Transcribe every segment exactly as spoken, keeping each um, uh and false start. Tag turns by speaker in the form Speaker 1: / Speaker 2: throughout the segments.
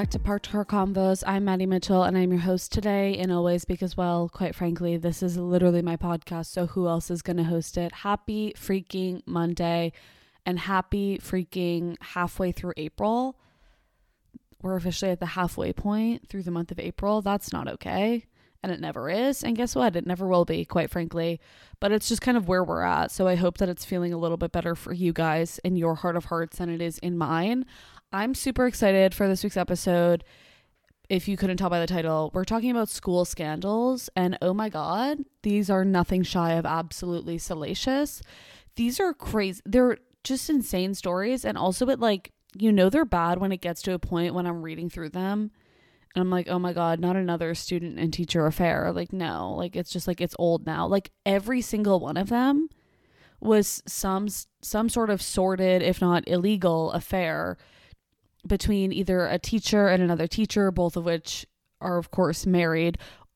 Speaker 1: back to Parked Car Convos. I'm Maddie Mitchell and I'm your host today and always because, well, quite frankly, this is literally my podcast, so who else is going to host it? Happy freaking Monday and happy freaking halfway through April. We're officially at the halfway point through the month of April. That's not okay. And it never is. And guess what? It never will be, quite frankly. But it's just kind of where we're at. So I hope that it's feeling a little bit better for you guys in your heart of hearts than it is in mine. I'm super excited for this week's episode. If you couldn't tell by the title, we're talking about school scandals. And oh my God, these are nothing shy of absolutely salacious. These are crazy. They're just insane stories. And also it like, you know, they're bad when it gets to a point when I'm reading through them. And I'm like, oh my God, not another student and teacher affair. Like, no, like, it's just like, it's old now. Like every single one of them was some, some sort of sordid, if not illegal affair between either a teacher and another teacher, both of which are of course married,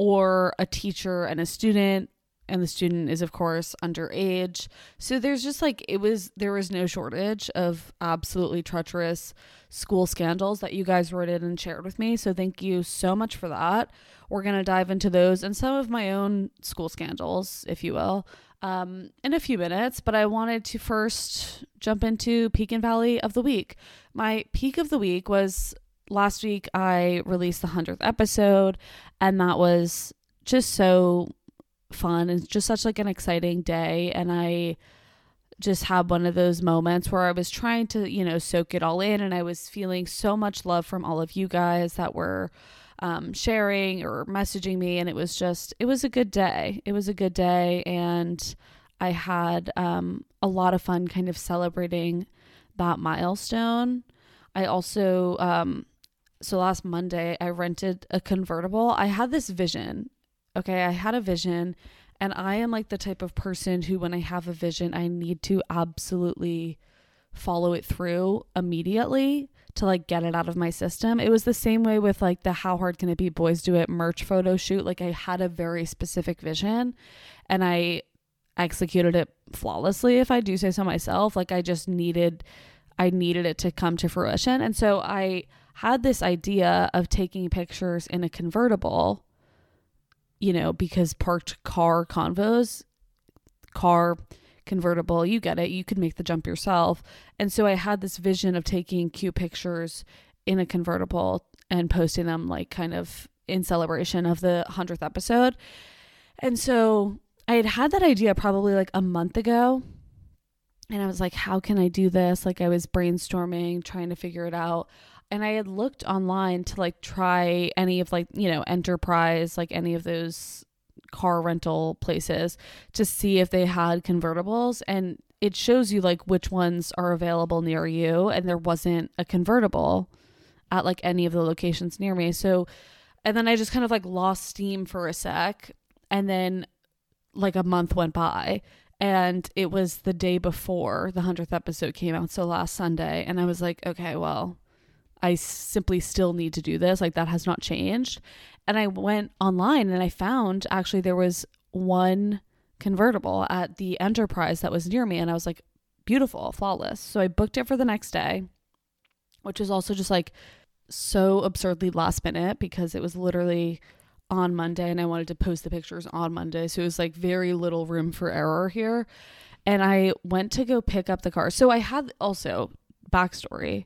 Speaker 1: or a teacher and a student, and the student is of course underage. So there's just like, it was, there was no shortage of absolutely treacherous school scandals that you guys wrote in and shared with me. So thank you so much for that. We're going to dive into those and some of my own school scandals, if you will, um, in a few minutes. But I wanted to first jump into Peak and Valley of the week. My peak of the week was last week. I released the hundredth episode, and that was just so fun and just such like an exciting day. And I just had one of those moments where I was trying to, you know, soak it all in, and I was feeling so much love from all of you guys that were um, sharing or messaging me, and it was just, it was a good day. It was a good day, and I had um, a lot of fun kind of celebrating that milestone. I also, um, so last Monday, I rented a convertible. I had this vision. Okay, I had a vision, and I am like the type of person who, when I have a vision, I need to absolutely follow it through immediately to like get it out of my system. It was the same way with like the How Hard Can It Be Boys Do It merch photo shoot. Like I had a very specific vision and I executed it flawlessly, if I do say so myself. Like I just needed, I needed it to come to fruition. And so I had this idea of taking pictures in a convertible, you know, because parked car convos, car convertible, you get it, you could make the jump yourself. And so I had this vision of taking cute pictures in a convertible and posting them like kind of in celebration of the hundredth episode. And so I had had that idea probably like a month ago, and I was like, how can I do this? Like I was brainstorming, trying to figure it out. And I had looked online to like try any of like, you know, Enterprise, like any of those car rental places to see if they had convertibles. And it shows you like which ones are available near you. And there wasn't a convertible at like any of the locations near me. So, and then I just kind of like lost steam for a sec. And then like a month went by, and it was the day before the hundredth episode came out. So last Sunday. And I was like, okay, well, I simply still need to do this. Like that has not changed. And I went online and I found actually there was one convertible at the Enterprise that was near me. And I was like, beautiful, flawless. So I booked it for the next day, which was also just like so absurdly last minute because it was literally on Monday and I wanted to post the pictures on Monday. So it was like very little room for error here. And I went to go pick up the car. So I had also backstory.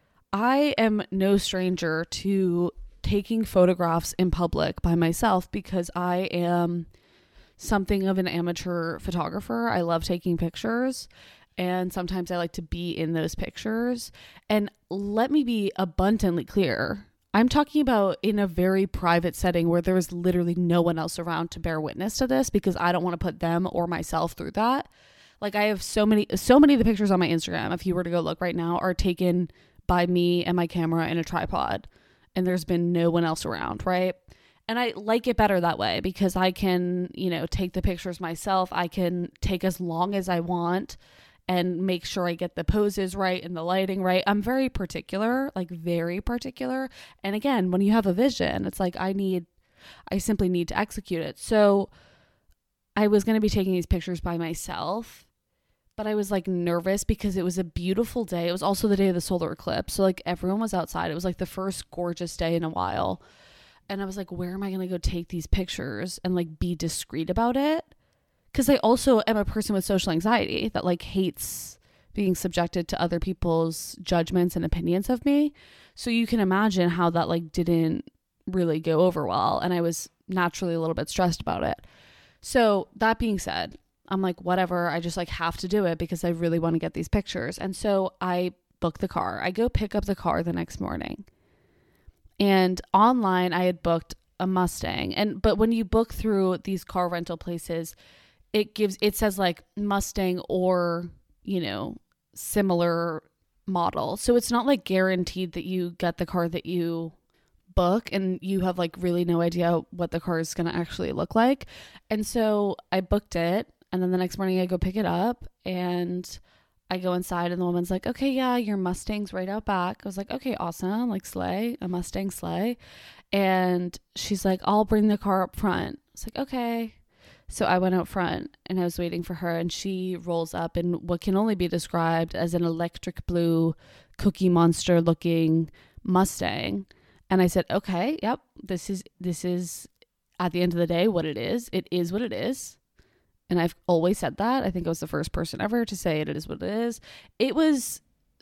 Speaker 1: I am no stranger to taking photographs in public by myself because I am something of an amateur photographer. I love taking pictures, and sometimes I like to be in those pictures. And let me be abundantly clear. I'm talking about in a very private setting where there is literally no one else around to bear witness to this because I don't want to put them or myself through that. Like I have so many, so many of the pictures on my Instagram, if you were to go look right now, are taken by me and my camera and a tripod, and there's been no one else around, right? And I like it better that way because I can, you know, take the pictures myself. I can take as long as I want and make sure I get the poses right and the lighting right. I'm very particular, like very particular. And again, when you have a vision, it's like I need, I simply need to execute it. So I was going to be taking these pictures by myself. but I was like nervous because it was a beautiful day. It was also the day of the solar eclipse. So like everyone was outside. It was like the first gorgeous day in a while. And I was like, where am I going to go take these pictures and like be discreet about it? Because I also am a person with social anxiety that like hates being subjected to other people's judgments and opinions of me. So you can imagine how that like didn't really go over well. And I was naturally a little bit stressed about it. So that being said, I'm like, whatever, I just like have to do it because I really want to get these pictures. And so I book the car. I go pick up the car the next morning. And online I had booked a Mustang. And but when you book through these car rental places, it gives it says like Mustang or, you know, similar model. So it's not like guaranteed that you get the car that you book, and you have like really no idea what the car is going to actually look like. And so I booked it. And then the next morning I go pick it up and I go inside and the woman's like, okay, yeah, your Mustang's right out back. I was like, okay, awesome. Like slay, a Mustang slay. And she's like, I'll bring the car up front. I was like, okay. So I went out front and I was waiting for her, and she rolls up in what can only be described as an electric blue Cookie Monster looking Mustang. And I said, okay, yep, this is, this is at the end of the day what it is. It is what it is. And I've always said that. I think I was the first person ever to say it, it is what it is. It was,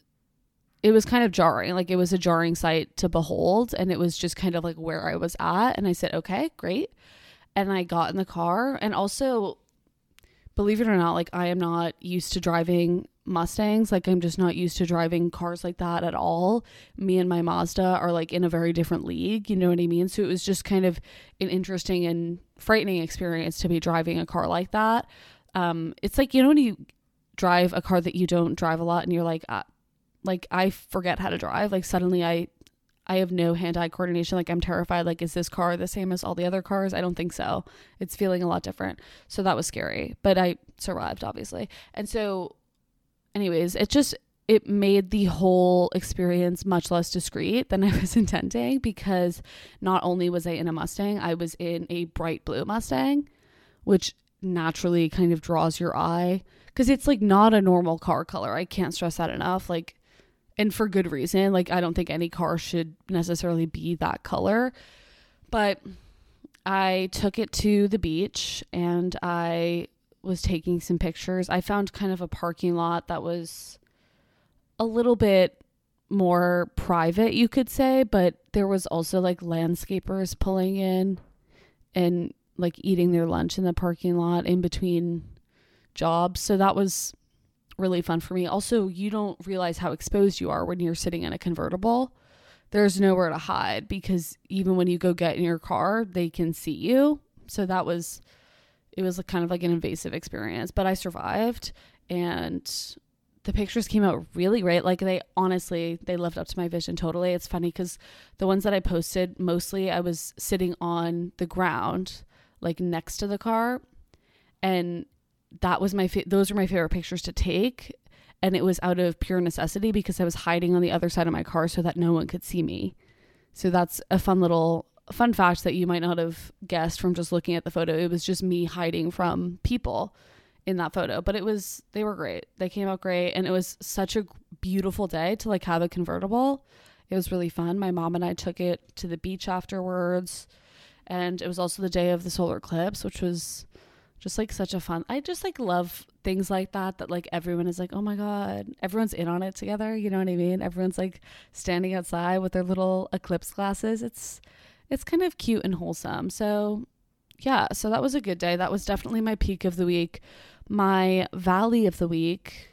Speaker 1: it was kind of jarring. Like it was a jarring sight to behold. And it was just kind of like where I was at. And I said, okay, great. And I got in the car. And also, believe it or not, like I am not used to driving Mustangs. Like I'm just not used to driving cars like that at all. Me and my Mazda are like in a very different league, you know what I mean? So it was just kind of an interesting and frightening experience to be driving a car like that. Um, it's like, you know, when you drive a car that you don't drive a lot and you're like, uh, like I forget how to drive. Like suddenly I, I have no hand-eye coordination. Like I'm terrified. Like, is this car the same as all the other cars? I don't think so. It's feeling a lot different. So that was scary, but I survived obviously. And so anyways, it just, it made the whole experience much less discreet than I was intending, because not only was I in a Mustang, I was in a bright blue Mustang, which naturally kind of draws your eye because it's like not a normal car color. I can't stress that enough. Like, and for good reason. Like, I don't think any car should necessarily be that color, but I took it to the beach and I was taking some pictures. I found kind of a parking lot that was a little bit more private, you could say, but there was also like landscapers pulling in and like eating their lunch in the parking lot in between jobs. So that was really fun for me. Also, you don't realize how exposed you are when you're sitting in a convertible. There's nowhere to hide because even when you go get in your car, they can see you. So that was, it was kind of like an invasive experience, but I survived and the pictures came out really great. Like they honestly, they lived up to my vision totally. It's funny because the ones that I posted, mostly I was sitting on the ground, like next to the car. And that was my, fa- those were my favorite pictures to take. And it was out of pure necessity because I was hiding on the other side of my car so that no one could see me. So that's a fun little fun fact that you might not have guessed from just looking at the photo. It was just me hiding from people in that photo, but it was, they were great. They came out great. And it was such a beautiful day to like have a convertible. It was really fun. My mom and I took it to the beach afterwards. And it was also the day of the solar eclipse, which was just like such a fun, I just like love things like that, that like everyone is like, oh my God, everyone's in on it together. You know what I mean? Everyone's like standing outside with their little eclipse glasses. It's, it's kind of cute and wholesome. So yeah, so that was a good day. That was definitely my peak of the week. My valley of the week.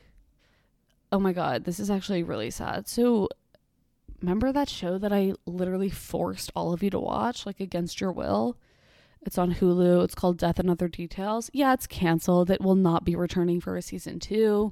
Speaker 1: Oh my God, this is actually really sad. So remember that show that I literally forced all of you to watch, like against your will? It's on Hulu. It's called Death and Other Details. Yeah, it's canceled. It will not be returning for a season two.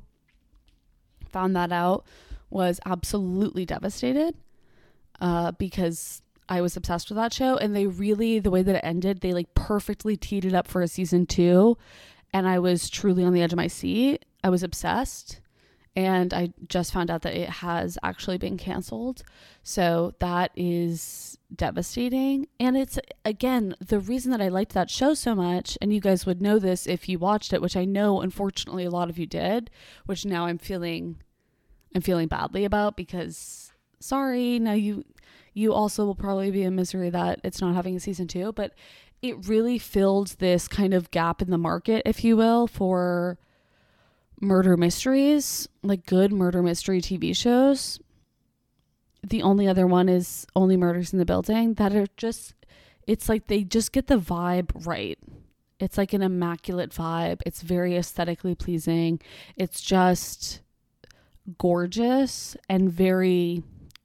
Speaker 1: Found that out. Was absolutely devastated uh, because I was obsessed with that show. And they really, the way that it ended, they like perfectly teed it up for a season two. And I was truly on the edge of my seat. I was obsessed. And I just found out that it has actually been canceled. So that is devastating. And it's, again, the reason that I liked that show so much, and you guys would know this if you watched it, which I know unfortunately a lot of you did, which now I'm feeling I'm feeling badly about, because sorry, now you you also will probably be in misery that it's not having a season two, but it really filled this kind of gap in the market, if you will, for murder mysteries, like good murder mystery T V shows. The only other one is Only Murders in the Building, that are just, it's like they just get the vibe right. It's like an immaculate vibe. It's very aesthetically pleasing. It's just gorgeous and very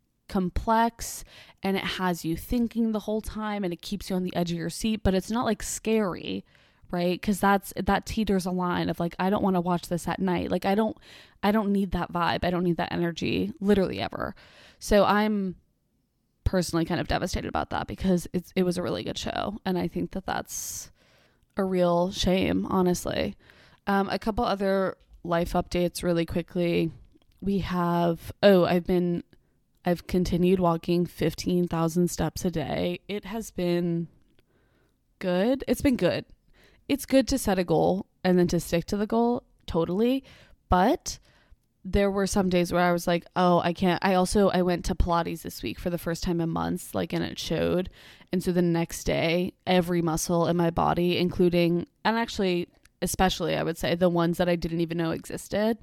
Speaker 1: complex, and it has you thinking the whole time, and it keeps you on the edge of your seat, but it's not like scary, right? Because that's that teeters a line of like, I don't want to watch this at night. Like I don't I don't need that vibe. I don't need that energy literally ever. So I'm personally kind of devastated about that, because it's it was a really good show, and I think that that's a real shame, honestly. Um a couple other life updates really quickly. We have oh I've been I've continued walking fifteen thousand steps a day. It has been good. It's been good. It's good to set a goal and then to stick to the goal, totally. But there were some days where I was like, oh, I can't. I also, I went to Pilates this week for the first time in months, like, and it showed. And so the next day, every muscle in my body, including, and actually, especially, I would say, the ones that I didn't even know existed,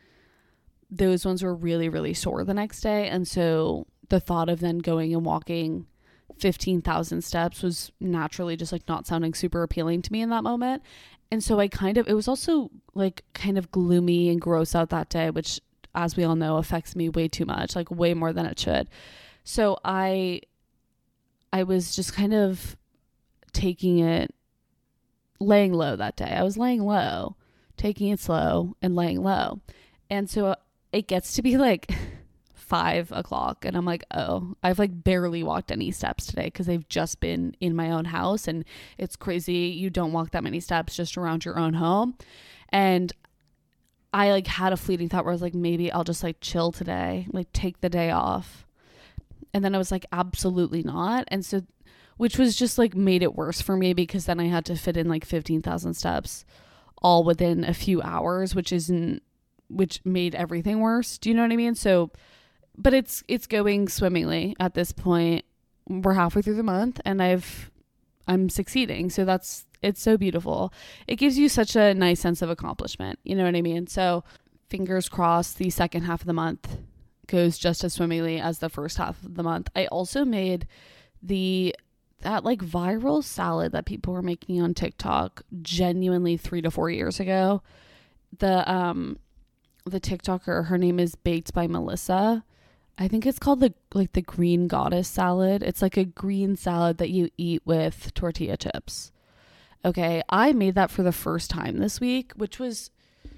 Speaker 1: those ones were really, really sore the next day. And so the thought of then going and walking fifteen thousand steps was naturally just like not sounding super appealing to me in that moment. And so I kind of, it was also like kind of gloomy and gross out that day, which, as we all know, affects me way too much, like way more than it should. So I, I was just kind of taking it, laying low that day. I was laying low, taking it slow and laying low. And so it gets to be like five o'clock and I'm like, oh, I've like barely walked any steps today, because they've just been in my own house, and it's crazy. You don't walk that many steps just around your own home. And I like had a fleeting thought where I was like, maybe I'll just like chill today, like take the day off. And then I was like, absolutely not. And so, which was just like made it worse for me, because then I had to fit in like fifteen thousand steps all within a few hours, which isn't, which made everything worse. Do you know what I mean? So, but it's, it's going swimmingly at this point. We're halfway through the month and I've, I'm succeeding. So that's, it's so beautiful. It gives you such a nice sense of accomplishment. You know what I mean? So fingers crossed, the second half of the month goes just as swimmingly as the first half of the month. I also made the, that like viral salad that people were making on TikTok genuinely three to four years ago. The, um, the TikToker, her name is Baked by Melissa. I think it's called the like the green goddess salad. It's like a green salad that you eat with tortilla chips. Okay, I made that for the first time this week, which was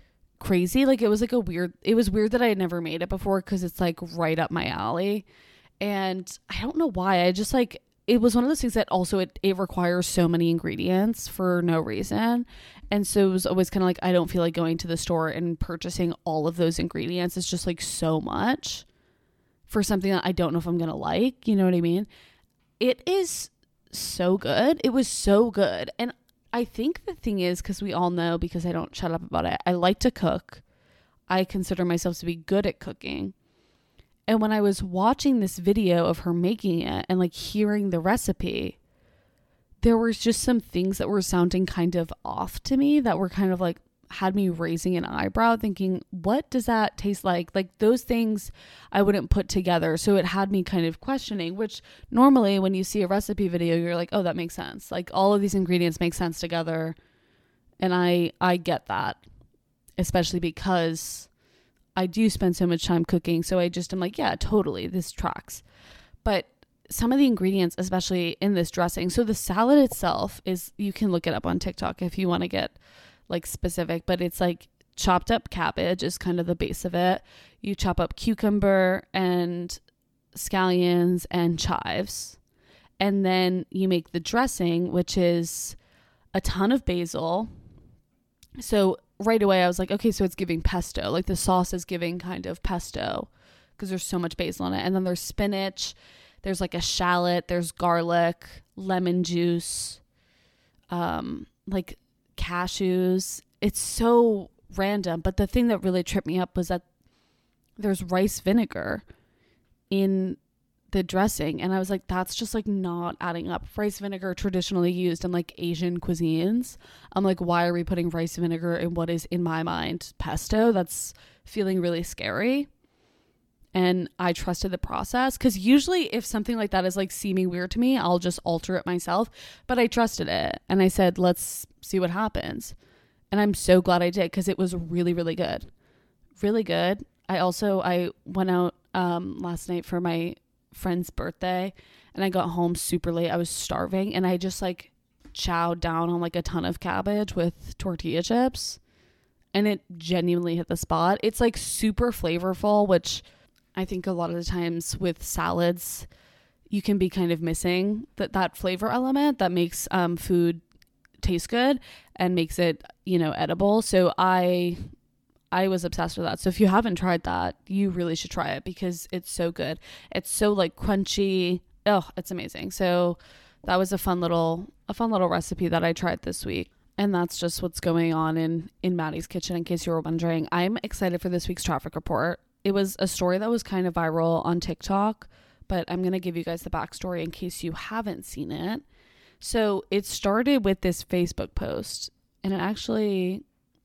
Speaker 1: crazy. Like it was like a weird, it was weird that I had never made it before, because it's like right up my alley. And I don't know why. I just like, it was one of those things that also it, it requires so many ingredients for no reason. And so it was always kind of like, I don't feel like going to the store and purchasing all of those ingredients. It's just like so much for something that I don't know if I'm going to like. You know what I mean? It is so good. It was so good. And I think the thing is, because we all know, because I don't shut up about it, I like to cook. I consider myself to be good at cooking. And when I was watching this video of her making it and like hearing the recipe, there was just some things that were sounding kind of off to me, that were kind of like, had me raising an eyebrow thinking, what does that taste like? Like those things I wouldn't put together. So it had me kind of questioning, which normally when you see a recipe video, you're like, oh, that makes sense. Like all of these ingredients make sense together. And I, I get that, especially because I do spend so much time cooking. So I just am like, yeah, totally, this tracks. But some of the ingredients, especially in this dressing. So the salad itself is, you can look it up on TikTok if you want to get like specific, but it's like chopped up cabbage is kind of the base of it. You chop up cucumber and scallions and chives. And then you make the dressing, which is a ton of basil. So right away I was like, okay, so it's giving pesto. Like the sauce is giving kind of pesto because there's so much basil in it. And then there's spinach, there's like a shallot, there's garlic, lemon juice, um, like cashews. It's so random. But the thing that really tripped me up was that there's rice vinegar in the dressing, and I was like, that's just like not adding up. Rice vinegar traditionally used in like Asian cuisines. I'm like, why are we putting rice vinegar in what is in my mind pesto? That's feeling really scary. And I trusted the process, because usually if something like that is like seeming weird to me, I'll just alter it myself. But I trusted it, and I said, let's see what happens. And I'm so glad I did, because it was really, really good. Really good. I also, I went out um, last night for my friend's birthday, and I got home super late. I was starving, and I just like chowed down on like a ton of cabbage with tortilla chips, and it genuinely hit the spot. It's like super flavorful, which I think a lot of the times with salads you can be kind of missing that that flavor element that makes um food taste good and makes it, you know, edible. So I I was obsessed with that. So if you haven't tried that, you really should try it, because it's so good. It's so like crunchy. Oh, it's amazing. So that was a fun little a fun little recipe that I tried this week. And that's just what's going on in in Maddie's kitchen, in case you were wondering. I'm excited for this week's traffic report. It was a story that was kind of viral on TikTok, but I'm going to give you guys the backstory in case you haven't seen it. So it started with this Facebook post, and it actually,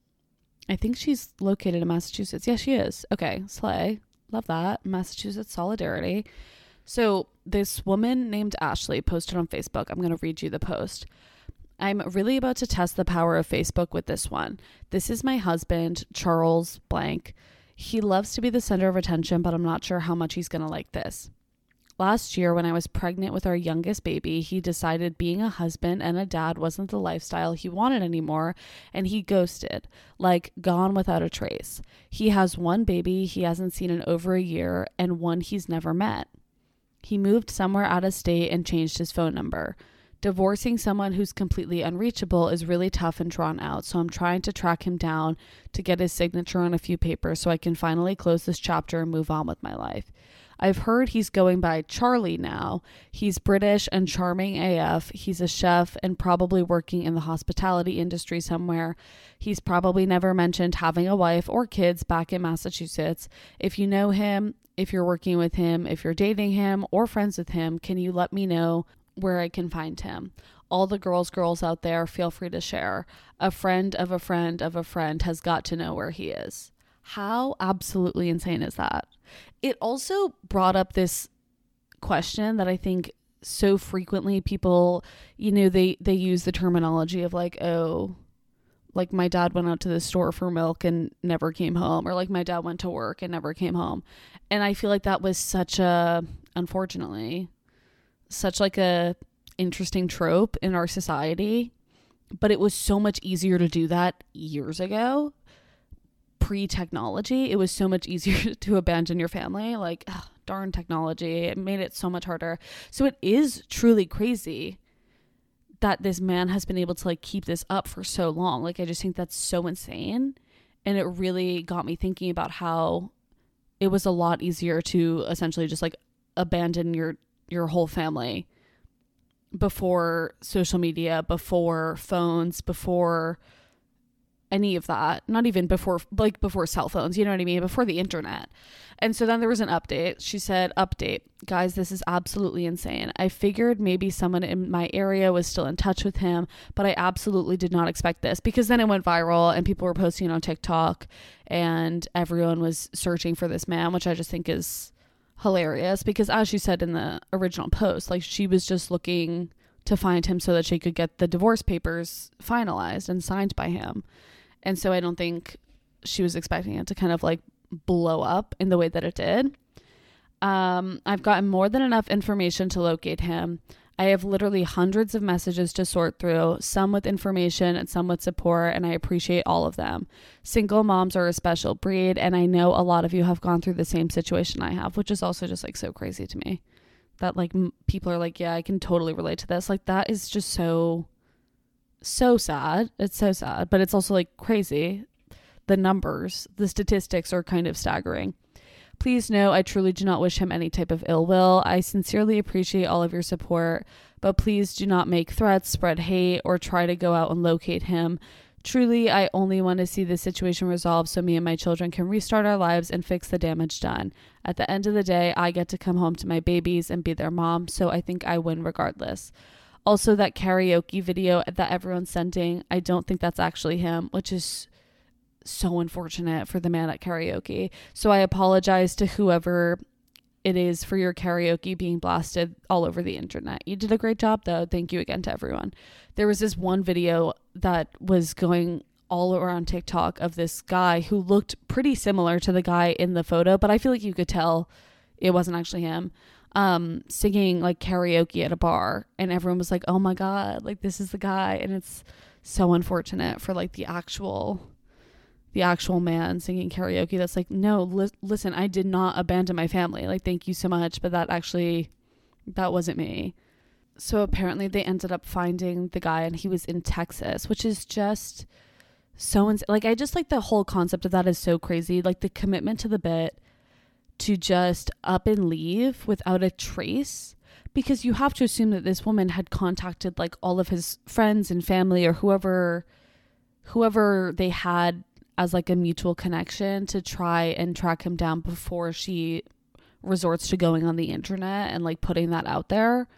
Speaker 1: I think she's located in Massachusetts. Yeah, she is. Okay, slay. Love that. Massachusetts solidarity. So this woman named Ashley posted on Facebook. I'm going to read you the post. I'm really about to test the power of Facebook with this one. This is my husband, Charles Blank. He loves to be the center of attention, but I'm not sure how much he's going to like this. Last year, when I was pregnant with our youngest baby, he decided being a husband and a dad wasn't the lifestyle he wanted anymore, and he ghosted, like gone without a trace. He has one baby he hasn't seen in over a year, and one he's never met. He moved somewhere out of state and changed his phone number. Divorcing someone who's completely unreachable is really tough and drawn out, so I'm trying to track him down to get his signature on a few papers so I can finally close this chapter and move on with my life. I've heard he's going by Charlie now. He's British and charming A F. He's a chef and probably working in the hospitality industry somewhere. He's probably never mentioned having a wife or kids back in Massachusetts. If you know him, if you're working with him, if you're dating him or friends with him, can you let me know where I can find him? All the girls, girls out there, feel free to share. A friend of a friend of a friend has got to know where he is. How absolutely insane is that? It also brought up this question that I think so frequently people, you know, they, they use the terminology of like, oh, like my dad went out to the store for milk and never came home, or like my dad went to work and never came home. And I feel like that was such a, unfortunately, such like a interesting trope in our society, but it was so much easier to do that years ago. Pre-technology, it was so much easier to abandon your family. Like, ugh, darn technology, it made it so much harder. So it is truly crazy that this man has been able to like keep this up for so long. Like, I just think that's so insane, and it really got me thinking about how it was a lot easier to essentially just like abandon your your whole family before social media, before phones, before any of that, not even before, like before cell phones, you know what I mean? Before the internet. And so then there was an update. She said, update, guys, this is absolutely insane. I figured maybe someone in my area was still in touch with him, but I absolutely did not expect this, because then it went viral and people were posting on TikTok and everyone was searching for this man, which I just think is hilarious, because as she said in the original post, like she was just looking to find him so that she could get the divorce papers finalized and signed by him. And so I don't think she was expecting it to kind of like blow up in the way that it did. Um, I've gotten more than enough information to locate him. I have literally hundreds of messages to sort through, some with information and some with support, and I appreciate all of them. Single moms are a special breed, and I know a lot of you have gone through the same situation I have, which is also just like so crazy to me. That like m- people are like, yeah, I can totally relate to this. Like, that is just so... so sad. It's so sad, but it's also like crazy. the numbers, the statistics are kind of staggering. Please know I truly do not wish him any type of ill will. I sincerely appreciate all of your support, but please do not make threats, spread hate, or try to go out and locate him. Truly, I only want to see this situation resolved so me and my children can restart our lives and fix the damage done. At the end of the day, I get to come home to my babies and be their mom, so I think I win regardless. Also, that karaoke video that everyone's sending, I don't think that's actually him, which is so unfortunate for the man at karaoke. So I apologize to whoever it is for your karaoke being blasted all over the internet. You did a great job though. Thank you again to everyone. There was this one video that was going all around TikTok of this guy who looked pretty similar to the guy in the photo, but I feel like you could tell it wasn't actually him, um, singing like karaoke at a bar, and everyone was like, oh my God, like this is the guy. And it's so unfortunate for like the actual the actual man singing karaoke that's like, no, li- listen, I did not abandon my family. Like, thank you so much. But that actually, that wasn't me. So apparently they ended up finding the guy and he was in Texas, which is just so ins- like, I just like the whole concept of that is so crazy. Like the commitment to the bit to just up and leave without a trace, because you have to assume that this woman had contacted like all of his friends and family or whoever, whoever they had as like a mutual connection to try and track him down before she resorts to going on the internet and like putting that out there.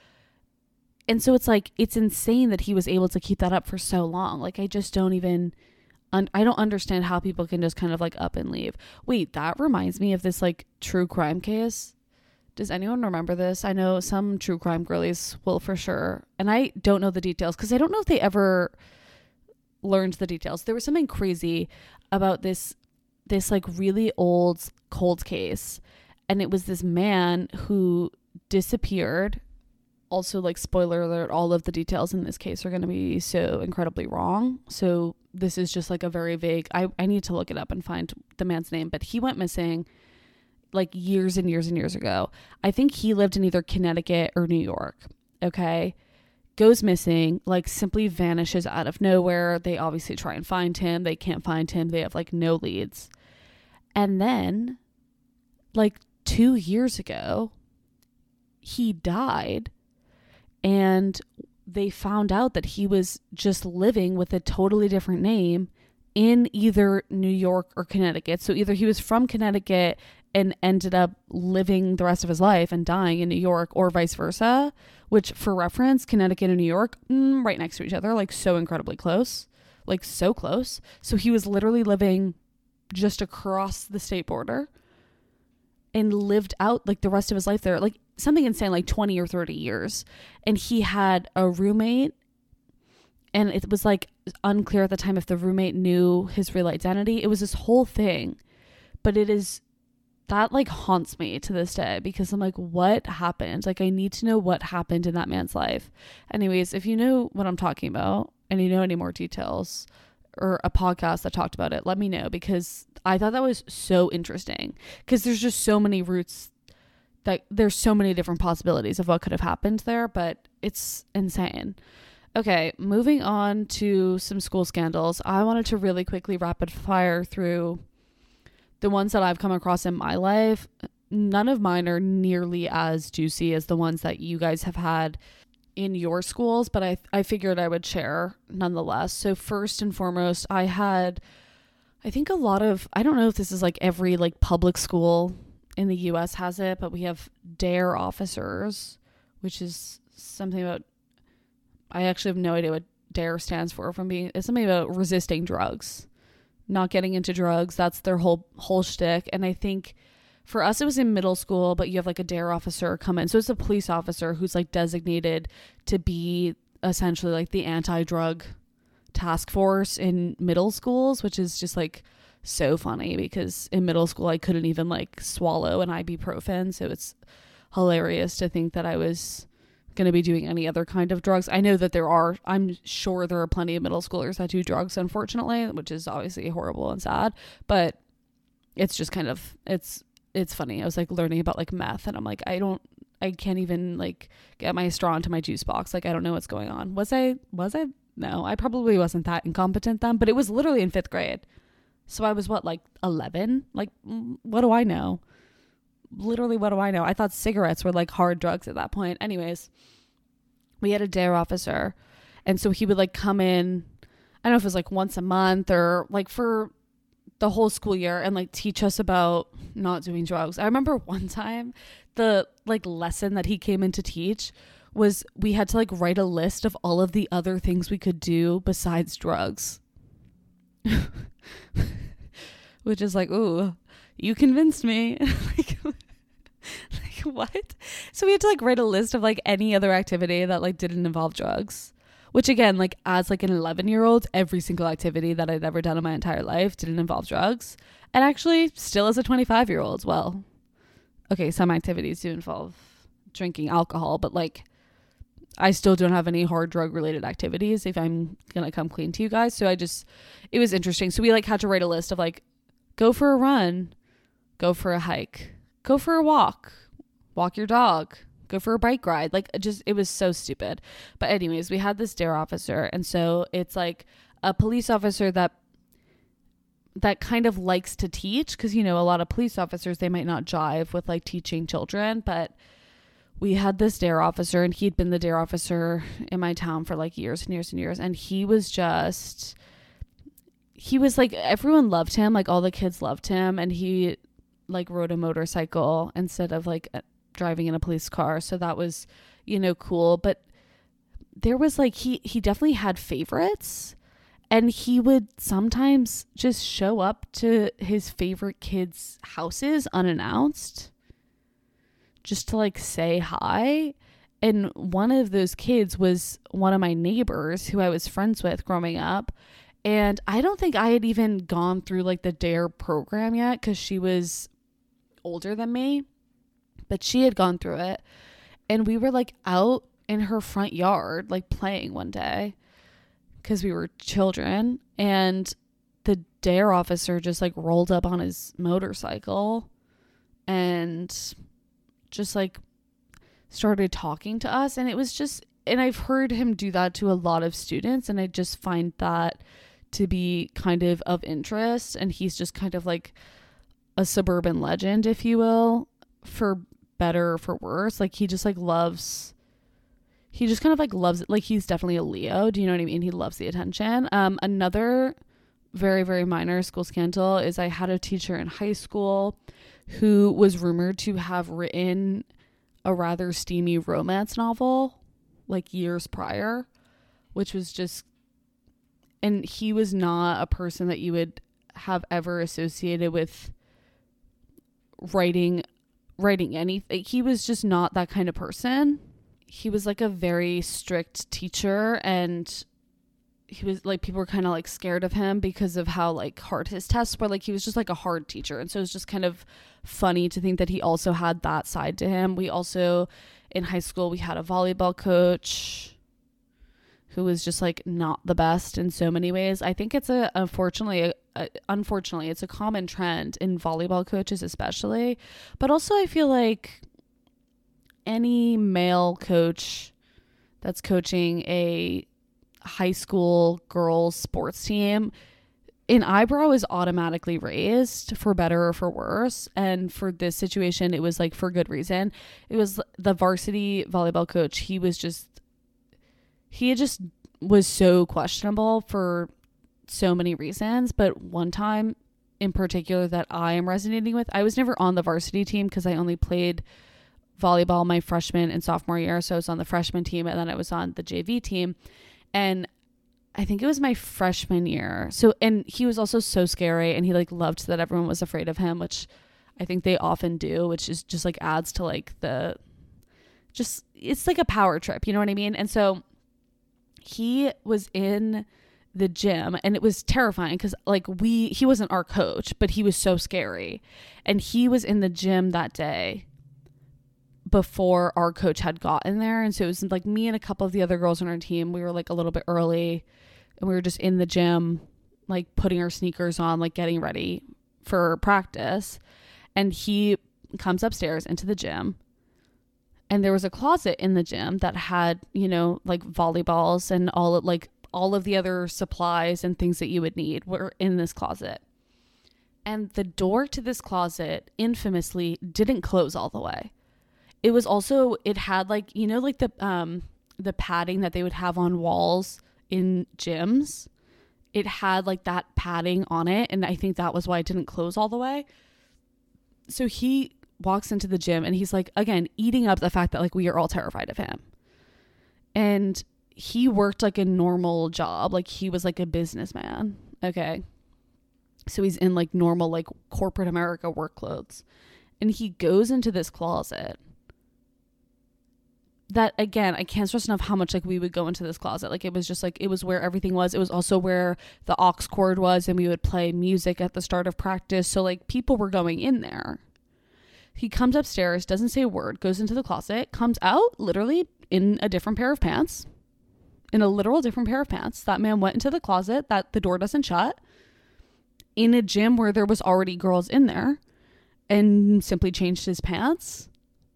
Speaker 1: And so it's like, it's insane that he was able to keep that up for so long. Like, I just don't even, un- I don't understand how people can just kind of like up and leave. Wait, that reminds me of this like true crime case. Does anyone remember this? I know some true crime girlies will for sure. And I don't know the details because I don't know if they ever learned the details. There was something crazy about this this like really old cold case, and it was this man who disappeared. Also, like, spoiler alert, all of the details in this case are going to be so incredibly wrong, so this is just like a very vague, I, I need to look it up and find the man's name, but he went missing like years and years and years ago. I think he lived in either Connecticut or New York. Okay, goes missing, like simply vanishes out of nowhere. They obviously try and find him. They can't find him. They have like no leads. And then like two years ago, he died, and they found out that he was just living with a totally different name in either New York or Connecticut. So either he was from Connecticut and ended up living the rest of his life and dying in New York, or vice versa, which for reference, Connecticut and New York, mm, right next to each other, like so incredibly close, like so close. So he was literally living just across the state border and lived out like the rest of his life there, like something insane, like twenty or thirty years. And he had a roommate, and it was like unclear at the time if the roommate knew his real identity. It was this whole thing, but it is, that like haunts me to this day because I'm like, what happened? Like, I need to know what happened in that man's life. Anyways, if you know what I'm talking about and you know any more details or a podcast that talked about it, let me know, because I thought that was so interesting, because there's just so many routes, that there's so many different possibilities of what could have happened there, but it's insane. Okay, moving on to some school scandals. I wanted to really quickly rapid fire through the ones that I've come across in my life. None of mine are nearly as juicy as the ones that you guys have had in your schools, but I I figured I would share nonetheless. So first and foremost, I had, I think a lot of, I don't know if this is like every like public school in the U S has it, but we have DARE officers, which is something about, I actually have no idea what DARE stands for, from being, it's something about resisting drugs, not getting into drugs. That's their whole whole shtick. And I think for us it was in middle school, but you have like a DARE officer come in. So it's a police officer who's like designated to be essentially like the anti-drug task force in middle schools, which is just like so funny because in middle school I couldn't even like swallow an ibuprofen. So it's hilarious to think that I was going to be doing any other kind of drugs. I know that there are, I'm sure there are plenty of middle schoolers that do drugs, unfortunately, which is obviously horrible and sad, but it's just kind of, it's, it's funny. I was like learning about like meth, and I'm like, I don't, I can't even like get my straw into my juice box. Like, I don't know what's going on. Was I, was I? No, I probably wasn't that incompetent then, but it was literally in fifth grade. So I was what, like eleven? Like, what do I know? Literally, what do I know? I thought cigarettes were like hard drugs at that point. Anyways, we had a dare officer. And so he would like come in, I don't know if it was like once a month or like for the whole school year, and like teach us about not doing drugs. I remember one time the like lesson that he came in to teach was we had to like write a list of all of the other things we could do besides drugs. Which is like, ooh, you convinced me. like, like what? So we had to like write a list of like any other activity that like didn't involve drugs. Which again, like as like an eleven year old, every single activity that I'd ever done in my entire life didn't involve drugs. And actually still as a twenty-five year old, well, okay, some activities do involve drinking alcohol, but like I still don't have any hard drug related activities if I'm going to come clean to you guys. So I just, it was interesting. So we like had to write a list of like, go for a run, go for a hike, go for a walk, walk your dog, go for a bike ride. Like just, it was so stupid. But anyways, we had this dare officer. And so it's like a police officer that, that kind of likes to teach. Cause you know, a lot of police officers, they might not jive with like teaching children, but we had this dare officer, and he'd been the dare officer in my town for like years and years and years. And he was just, he was like, everyone loved him. Like all the kids loved him. And he like rode a motorcycle instead of like driving in a police car. So that was, you know, cool. But there was like, he, he definitely had favorites, and he would sometimes just show up to his favorite kids' houses unannounced, just to like say hi. And one of those kids was one of my neighbors who I was friends with growing up. And I don't think I had even gone through like the dare program yet, because she was older than me, but she had gone through it. And we were like out in her front yard, like playing one day because we were children. And the dare officer just like rolled up on his motorcycle and just like started talking to us. And it was just, and I've heard him do that to a lot of students, and I just find that to be kind of of interest. And he's just kind of like a suburban legend, if you will, for better or for worse. Like he just like loves, he just kind of like loves it. Like he's definitely a Leo. Do you know what I mean? He loves the attention. Um, another very, very minor school scandal is I had a teacher in high school who was rumored to have written a rather steamy romance novel like years prior, which was just, and he was not a person that you would have ever associated with writing, writing anything. He was just not that kind of person. He was like a very strict teacher, and he was like, people were kind of like scared of him because of how like hard his tests were. Like he was just like a hard teacher. And so it was just kind of funny to think that he also had that side to him. We also, in high school, we had a volleyball coach who was just like not the best in so many ways. I think it's a, unfortunately, a, a, unfortunately, it's a common trend in volleyball coaches, especially, but also I feel like any male coach that's coaching a high school girls sports team, an eyebrow is automatically raised, for better or for worse. And for this situation, it was like for good reason. It was the varsity volleyball coach. He was just, he just was so questionable for so many reasons. But one time in particular that I am resonating with, I was never on the varsity team because I only played volleyball my freshman and sophomore year. So I was on the freshman team, and then I was on the J V team. And I think it was my freshman year. So, and he was also so scary, and he like loved that everyone was afraid of him, which I think they often do, which is just like adds to like the, just, it's like a power trip, you know what I mean? And so he was in the gym, and it was terrifying because like we, he wasn't our coach, but he was so scary. And he was in the gym that day before our coach had gotten there. And so it was like me and a couple of the other girls on our team. We were like a little bit early, and we were just in the gym, like putting our sneakers on, like getting ready for practice. And he comes upstairs into the gym, and there was a closet in the gym that had, you know, like volleyballs and all of like all of the other supplies and things that you would need were in this closet. And the door to this closet infamously didn't close all the way. It was also, it had like, you know, like the um the padding that they would have on walls in gyms. It had like that padding on it, and I think that was why it didn't close all the way. So he walks into the gym and he's like, again, eating up the fact that like we are all terrified of him. And he worked like a normal job, like he was like a businessman. Okay. So he's in like normal, like corporate America work clothes. And he goes into this closet that, again, I can't stress enough how much like we would go into this closet. Like it was just like, it was where everything was. It was also where the aux cord was, and we would play music at the start of practice. So like people were going in there. He comes upstairs, doesn't say a word, goes into the closet, comes out literally in a different pair of pants, in a literal different pair of pants. That man went into the closet that the door doesn't shut, in a gym where there was already girls in there, and simply changed his pants.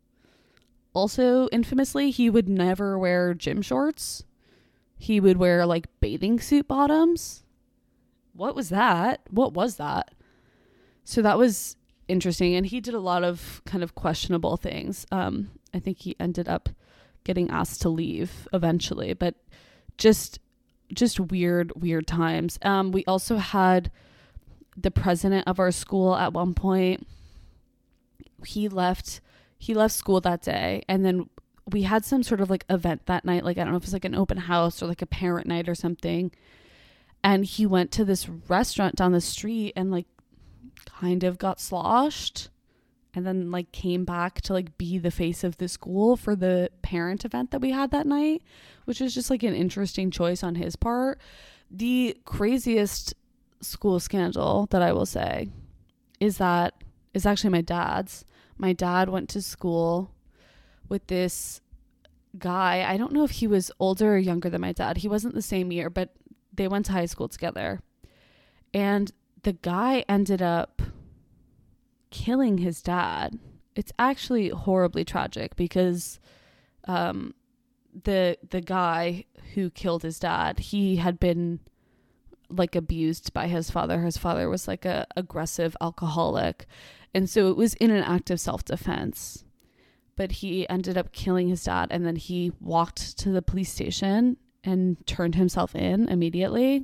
Speaker 1: Also, infamously, he would never wear gym shorts. He would wear like bathing suit bottoms. What was that? What was that? So that was interesting. And he did a lot of kind of questionable things. Um, I think he ended up getting asked to leave eventually, but just, just weird, weird times. Um, we also had the president of our school at one point. He left, he left school that day. And then we had some sort of like event that night. Like, I don't know if it's like an open house or like a parent night or something. And he went to this restaurant down the street and like kind of got sloshed, and then like came back to like be the face of the school for the parent event that we had that night, which was just like an interesting choice on his part. The craziest school scandal that I will say is that is actually my dad's. My dad went to school with this guy. I don't know if he was older or younger than my dad. He wasn't the same year, but they went to high school together. And the guy ended up killing his dad. It's actually horribly tragic because um, the the guy who killed his dad, he had been like abused by his father. His father was like a aggressive alcoholic. And so it was in an act of self-defense. But he ended up killing his dad, and then he walked to the police station and turned himself in immediately,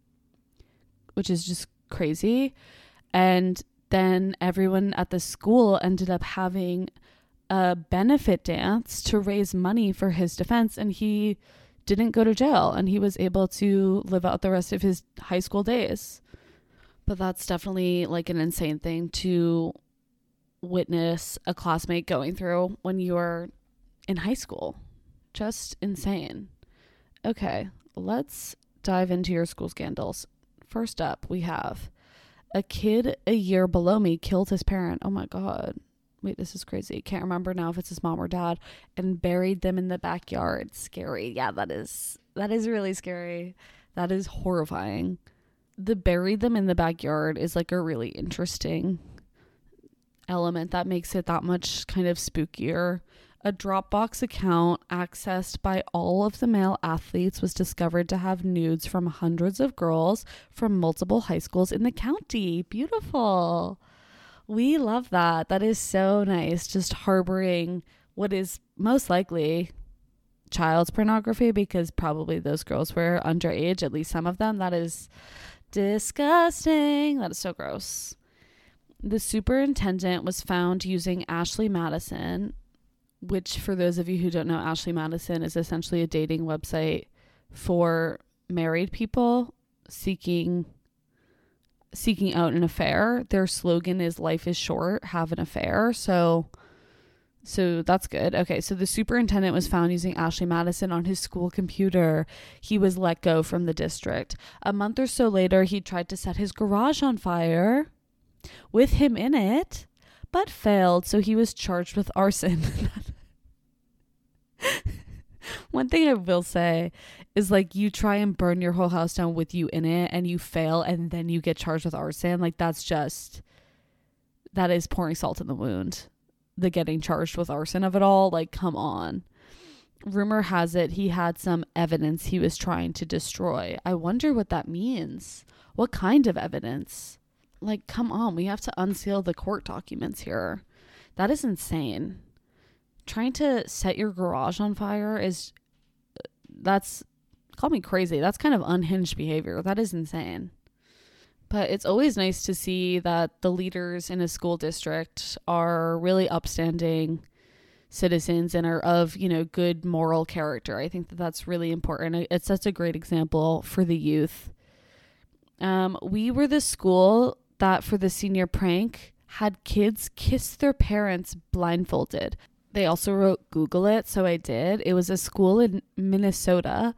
Speaker 1: which is just crazy. And then everyone at the school ended up having a benefit dance to raise money for his defense, and he didn't go to jail, and he was able to live out the rest of his high school days. But that's definitely like an insane thing to witness a classmate going through when you're in high school. Just insane. Okay, let's dive into your school scandals. First up, we have a kid a year below me killed his parent. Oh my God. Wait, this is crazy. Can't remember now if it's his mom or dad, and buried them in the backyard. Scary. Yeah, that is, that is really scary. That is horrifying. The buried them in the backyard is like a really interesting element that makes it that much kind of spookier. A Dropbox account accessed by all of the male athletes was discovered to have nudes from hundreds of girls from multiple high schools in the county. Beautiful. We love that. That is so nice. Just harboring what is most likely child's pornography, because probably those girls were underage, at least some of them. That is disgusting. That is so gross. The superintendent was found using Ashley Madison, which, for those of you who don't know, Ashley Madison is essentially a dating website for married people seeking seeking out an affair. Their slogan is "Life is short, have an affair." So so that's good. Okay, so the superintendent was found using Ashley Madison on his school computer. He was let go from the district. A month or so later, he tried to set his garage on fire with him in it, but failed, so he was charged with arson. One thing I will say is, like, you try and burn your whole house down with you in it and you fail, and then you get charged with arson. Like, that's just, that is pouring salt in the wound. The getting charged with arson of it all. Like, come on. Rumor has it he had some evidence he was trying to destroy. I wonder what that means. What kind of evidence? Like, come on, we have to unseal the court documents here. That is insane. Trying to set your garage on fire is, that's, call me crazy. That's kind of unhinged behavior. That is insane. But it's always nice to see that the leaders in a school district are really upstanding citizens and are of, you know, good moral character. I think that that's really important. It's such a great example for the youth. Um, we were the school that for the senior prank had kids kiss their parents blindfolded. They also wrote Google it, so I did. It was a school in Minnesota,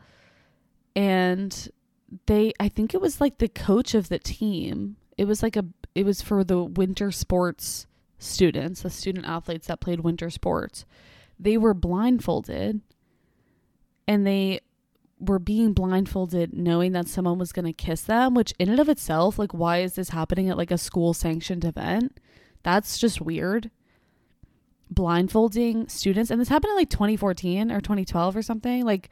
Speaker 1: and they, I think it was like the coach of the team. It was like a, it was for the winter sports students, the student athletes that played winter sports. They were blindfolded, and they were being blindfolded knowing that someone was going to kiss them, which in and of itself, like, why is this happening at like a school sanctioned event? That's just weird. Blindfolding students. And this happened in like twenty fourteen or twenty twelve or something. Like,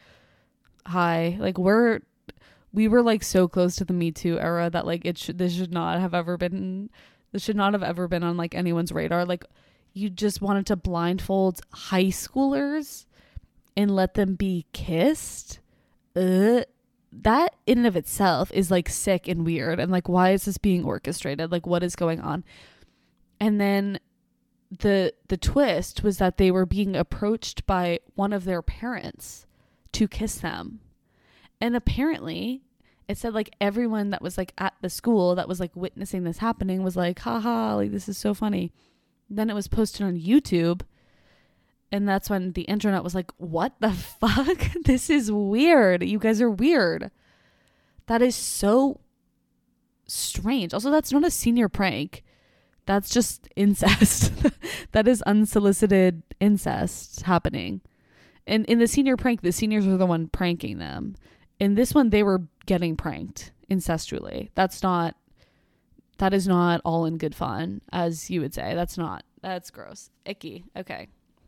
Speaker 1: hi, like we're, we were like so close to the Me Too era that like it should, this should not have ever been, this should not have ever been on like anyone's radar. Like, you just wanted to blindfold high schoolers and let them be kissed. Uh, that in and of itself is like sick and weird. And like, why is this being orchestrated? Like, what is going on? And then the the twist was that they were being approached by one of their parents to kiss them. And apparently it said like everyone that was like at the school that was like witnessing this happening was like, haha, like this is so funny. Then it was posted on YouTube. And that's when the internet was like, what the fuck? This is weird. You guys are weird. That is so strange. Also, that's not a senior prank. That's just incest. That is unsolicited incest happening. And in the senior prank, the seniors were the one pranking them. In this one, they were getting pranked incestually. That's not, that is not all in good fun, as you would say. That's not, that's gross. Icky. Okay.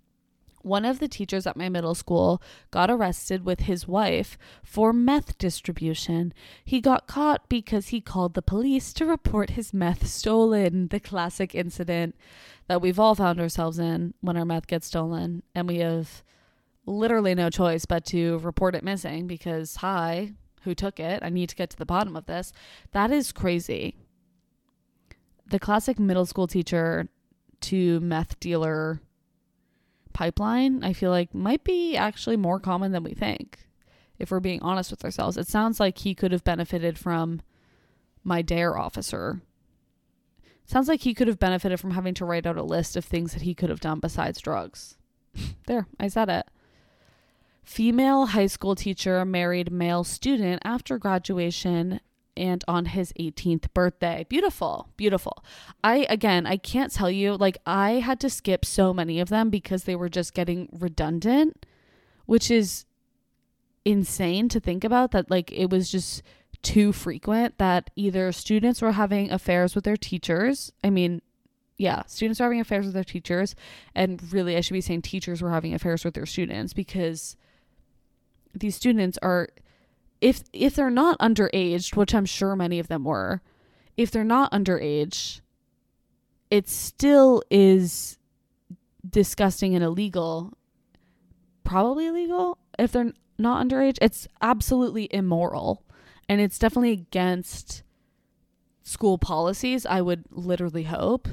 Speaker 1: One of the teachers at my middle school got arrested with his wife for meth distribution. He got caught because he called the police to report his meth stolen. The classic incident that we've all found ourselves in when our meth gets stolen, and we have literally no choice but to report it missing because, hi, who took it? I need to get to the bottom of this. That is crazy. The classic middle school teacher to meth dealer pipeline, I feel like might be actually more common than we think, if we're being honest with ourselves. It sounds like he could have benefited from my dare officer. It sounds like he could have benefited from having to write out a list of things that he could have done besides drugs. There, I said it. Female high school teacher married male student after graduation and on his eighteenth birthday. Beautiful, beautiful. I, again, I can't tell you, like, I had to skip so many of them because they were just getting redundant, which is insane to think about, that like it was just too frequent that either students were having affairs with their teachers. I mean, yeah, students were having affairs with their teachers, and really I should be saying teachers were having affairs with their students, because these students are, if if they're not underage, which I'm sure many of them were, if they're not underage, it still is disgusting and illegal. Probably illegal if they're not underage. It's absolutely immoral, and it's definitely against school policies, I would literally hope.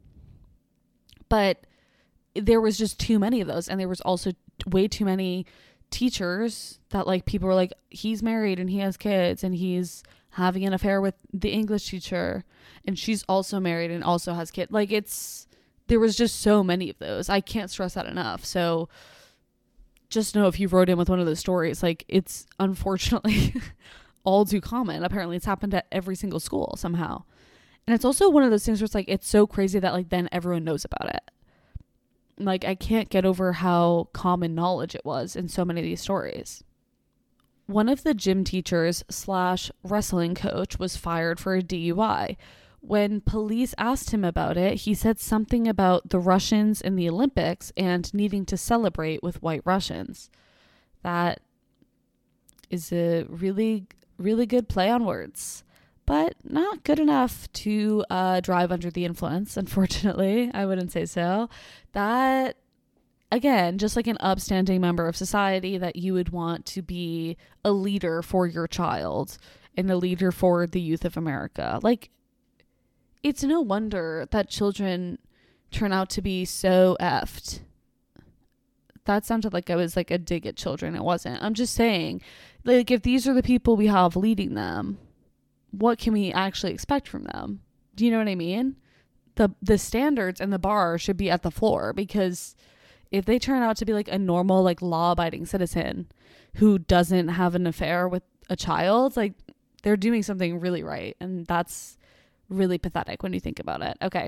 Speaker 1: But there was just too many of those, and there was also way too many teachers that like people were like, he's married and he has kids and he's having an affair with the English teacher and she's also married and also has kids. Like, it's, there was just so many of those. I can't stress that enough. So just know if you wrote in with one of those stories, like, it's unfortunately all too common. Apparently it's happened at every single school somehow. And it's also one of those things where it's like, it's so crazy that like then everyone knows about it. Like, I can't get over how common knowledge it was in so many of these stories. One of the gym teachers slash wrestling coach was fired for a D U I. When police asked him about it, he said something about the Russians in the Olympics and needing to celebrate with white Russians. That is a really, really good play on words. but not good enough to uh, drive under the influence, unfortunately. I wouldn't say so. That, again, just like an upstanding member of society that you would want to be a leader for your child and a leader for the youth of America. Like, it's no wonder that children turn out to be so effed. That sounded like I was like a dig at children. It wasn't. I'm just saying, like, if these are the people we have leading them, what can we actually expect from them? Do you know what I mean? The the standards and the bar should be at the floor, because if they turn out to be like a normal, like, law-abiding citizen who doesn't have an affair with a child, like, they're doing something really right. And that's really pathetic when you think about it. Okay.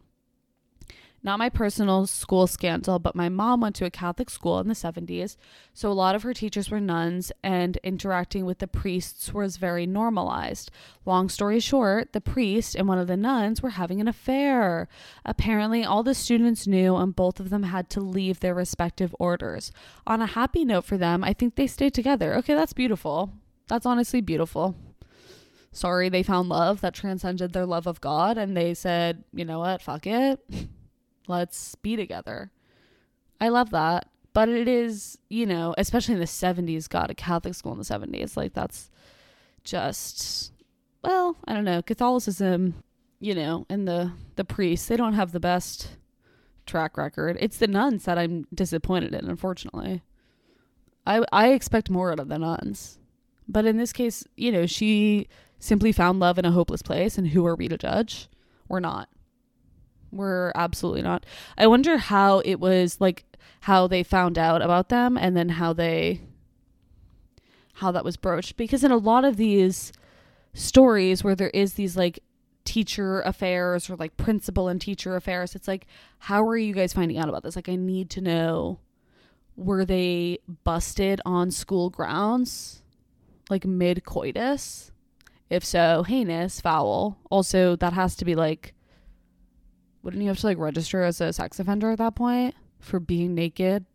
Speaker 1: Not my personal school scandal, but my mom went to a Catholic school in the seventies. So a lot of her teachers were nuns, and interacting with the priests was very normalized. Long story short, the priest and one of the nuns were having an affair. Apparently, all the students knew, and both of them had to leave their respective orders. On a happy note for them, I think they stayed together. Okay, that's beautiful. That's honestly beautiful. Sorry, they found love that transcended their love of God, and they said, you know what, fuck it. Let's be together. I love that. But it is, you know, especially in the seventies, God, a Catholic school in the seventies. Like, that's just, well, I don't know. Catholicism, you know, and the, the priests, they don't have the best track record. It's the nuns that I'm disappointed in, unfortunately. I, I expect more out of the nuns. But in this case, you know, she simply found love in a hopeless place. And who are we to judge? We're not. We're absolutely not. I wonder how it was, like, how they found out about them, and then how they, how that was broached. Because in a lot of these stories where there is these, like, teacher affairs or, like, principal and teacher affairs, it's like, how are you guys finding out about this? Like, I need to know, were they busted on school grounds, like, mid-coitus? If so, heinous, foul. Also, that has to be, like, wouldn't you have to, like, register as a sex offender at that point for being naked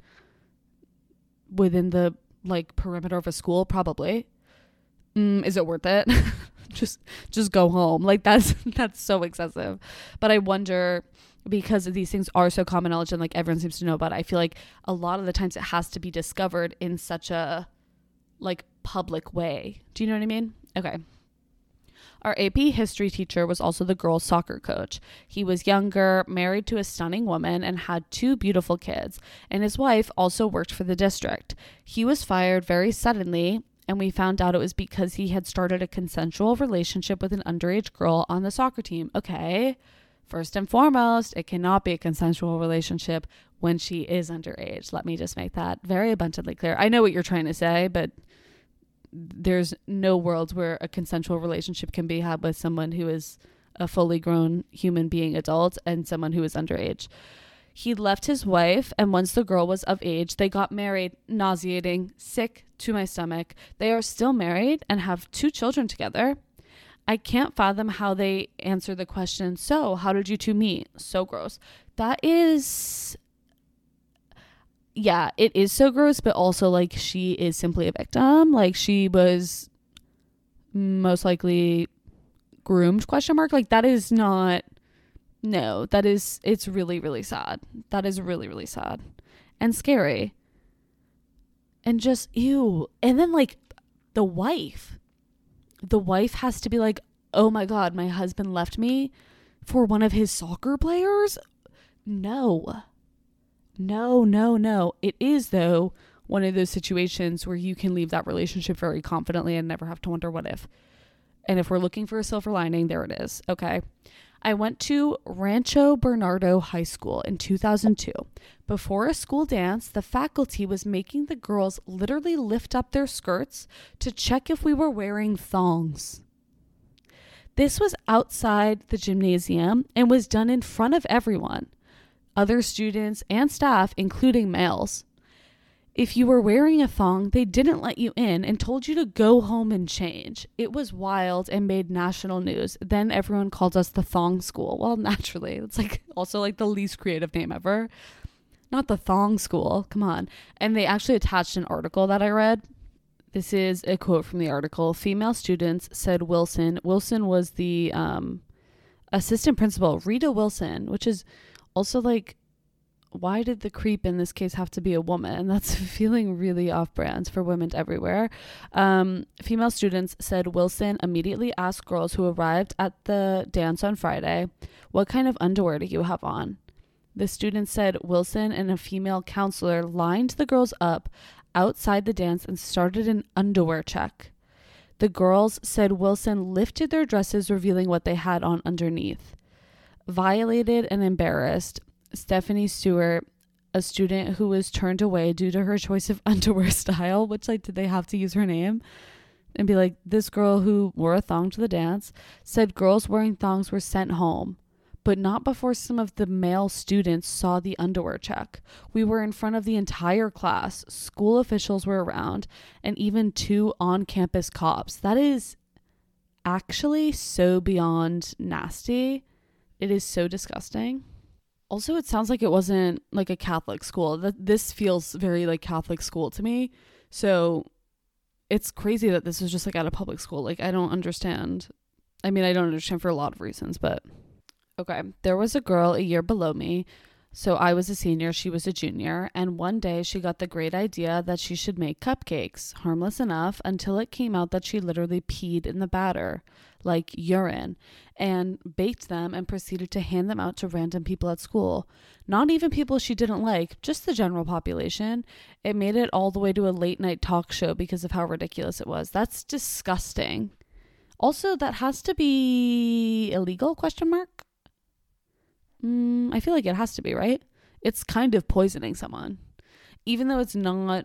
Speaker 1: within the, like, perimeter of a school? Probably. Mm, is it worth it? just just go home. Like, that's that's so excessive. But I wonder, because these things are so common knowledge and, like, everyone seems to know about it, I feel like a lot of the times it has to be discovered in such a, like, public way. Do you know what I mean? Okay. Our A P history teacher was also the girls' soccer coach. He was younger, married to a stunning woman, and had two beautiful kids. And his wife also worked for the district. He was fired very suddenly, and we found out it was because he had started a consensual relationship with an underage girl on the soccer team. Okay, first and foremost, it cannot be a consensual relationship when she is underage. Let me just make that very abundantly clear. I know what you're trying to say, but there's no world where a consensual relationship can be had with someone who is a fully grown human being adult and someone who is underage. He left his wife, and once the girl was of age, they got married. Nauseating, sick to my stomach. They are still married and have two children together. I can't fathom how they answer the question, so how did you two meet? So gross. That is... yeah, it is so gross, but also, like, she is simply a victim. Like, she was most likely groomed, question mark. Like, that is not, no, that is, it's really, really sad. That is really, really sad and scary. And just, ew. And then, like, the wife, the wife has to be like, oh my God, my husband left me for one of his soccer players? No. No, no, no. It is, though, one of those situations where you can leave that relationship very confidently and never have to wonder what if. And if we're looking for a silver lining, there it is. Okay. I went to Rancho Bernardo High School in two thousand two. Before a school dance, the faculty was making the girls literally lift up their skirts to check if we were wearing thongs. This was outside the gymnasium and was done in front of everyone. Other students and staff, including males. If you were wearing a thong, they didn't let you in and told you to go home and change. It was wild and made national news. Then everyone called us the Thong School. Well, naturally, it's like also like the least creative name ever. Not the Thong School. Come on. And they actually attached an article that I read This is a quote from the article. Female students said Wilson. Wilson was the um, assistant principal, Rita Wilson, which is also like, why did the creep in this case have to be a woman? That's feeling really off-brand for women everywhere. Um, female students said Wilson immediately asked girls who arrived at the dance on Friday, what kind of underwear do you have on? The students said Wilson and a female counselor lined the girls up outside the dance and started an underwear check. The girls said Wilson lifted their dresses, revealing what they had on underneath. Violated and embarrassed, Stephanie Stewart, a student who was turned away due to her choice of underwear style, which, like, did they have to use her name and be like, this girl who wore a thong to the dance, said girls wearing thongs were sent home, but not before some of the male students saw the underwear check. We were in front of the entire class. School officials were around, and even two on-campus cops. That is actually so beyond nasty. It is so disgusting. Also, it sounds like it wasn't like a Catholic school. That this feels very like Catholic school to me. So it's crazy that this was just like at a public school. Like, I don't understand. I mean, I don't understand for a lot of reasons, but okay. There was a girl a year below me. So I was a senior, she was a junior, and one day she got the great idea that she should make cupcakes, harmless enough, until it came out that she literally peed in the batter, like urine, and baked them and proceeded to hand them out to random people at school. Not even people she didn't like, just the general population. It made it all the way to a late night talk show because of how ridiculous it was. That's disgusting. Also, that has to be illegal, question mark? Mm, I feel like it has to be, right? It's kind of poisoning someone. Even though it's not,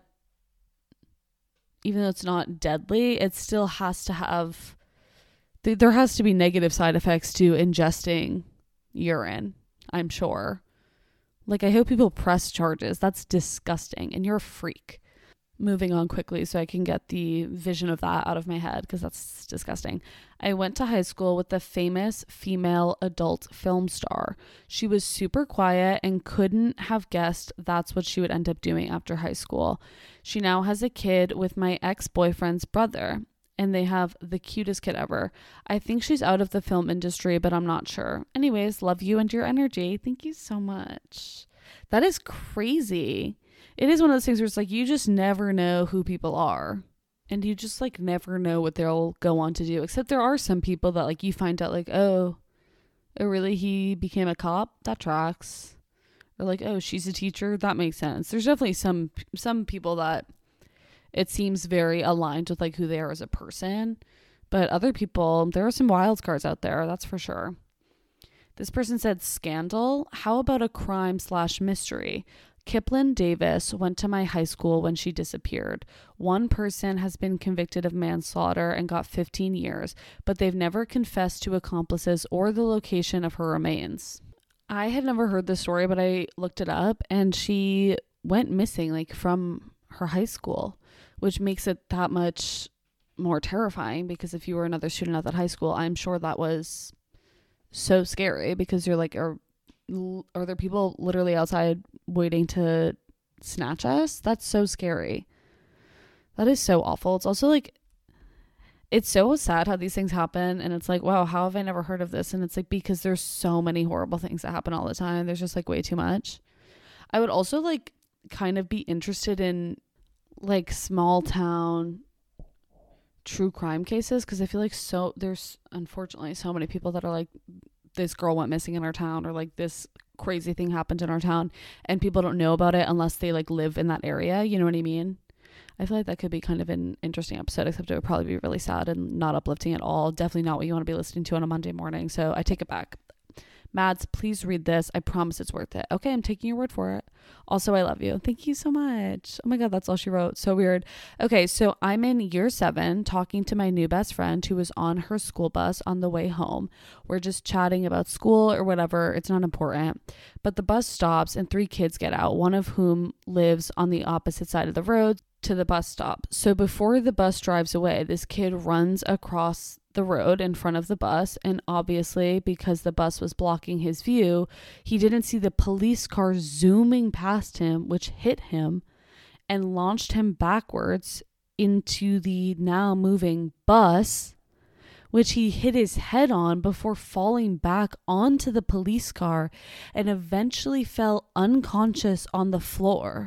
Speaker 1: even though it's not deadly, it still has to have, th- there has to be negative side effects to ingesting urine, I'm sure. Like, I hope people press charges. That's disgusting. And you're a freak. Moving on quickly so I can get the vision of that out of my head because that's disgusting. I went to high school with a famous female adult film star. She was super quiet and couldn't have guessed that's what she would end up doing after high school. She now has a kid with my ex-boyfriend's brother, and they have the cutest kid ever. I think she's out of the film industry, but I'm not sure. Anyways, love you and your energy. Thank you so much. That is crazy. It is one of those things where it's like, you just never know who people are, and you just like never know what they'll go on to do. Except there are some people that like you find out like, oh, oh really, he became a cop? That tracks. Or like, oh, she's a teacher? That makes sense. There's definitely some some people that it seems very aligned with like who they are as a person. But other people, there are some wild cards out there, that's for sure. This person said, scandal? How about a crime slash mystery? Kiplin Davis went to my high school when she disappeared. One person has been convicted of manslaughter and got fifteen years, but they've never confessed to accomplices or the location of her remains. I had never heard this story, but I looked it up, and she went missing like from her high school, which makes it that much more terrifying because if you were another student at that high school, I'm sure that was so scary because you're like, are are there people literally outside waiting to snatch us? That's so scary. That is so awful. It's also like, it's so sad how these things happen, and it's like, wow, how have I never heard of this? And it's like, because there's so many horrible things that happen all the time. There's just like way too much. I would also like kind of be interested in like small town true crime cases, because I feel like so there's unfortunately so many people that are like, this girl went missing in our town, or like this crazy thing happened in our town, and people don't know about it unless they like live in that area. You know what I mean? I feel like that could be kind of an interesting episode, except it would probably be really sad and not uplifting at all. Definitely not what you want to be listening to on a Monday morning. So I take it back. Mads, please read this. I promise it's worth it. Okay, I'm taking your word for it. Also, I love you. Thank you so much. Oh my God, that's all she wrote. So weird. Okay, so I'm in year seven talking to my new best friend who was on her school bus on the way home. We're just chatting about school or whatever. It's not important. But the bus stops and three kids get out, one of whom lives on the opposite side of the road to the bus stop. So before the bus drives away, this kid runs across the road in front of the bus, and obviously because the bus was blocking his view, he didn't see the police car zooming past him, which hit him and launched him backwards into the now moving bus, which he hit his head on before falling back onto the police car and eventually fell unconscious on the floor.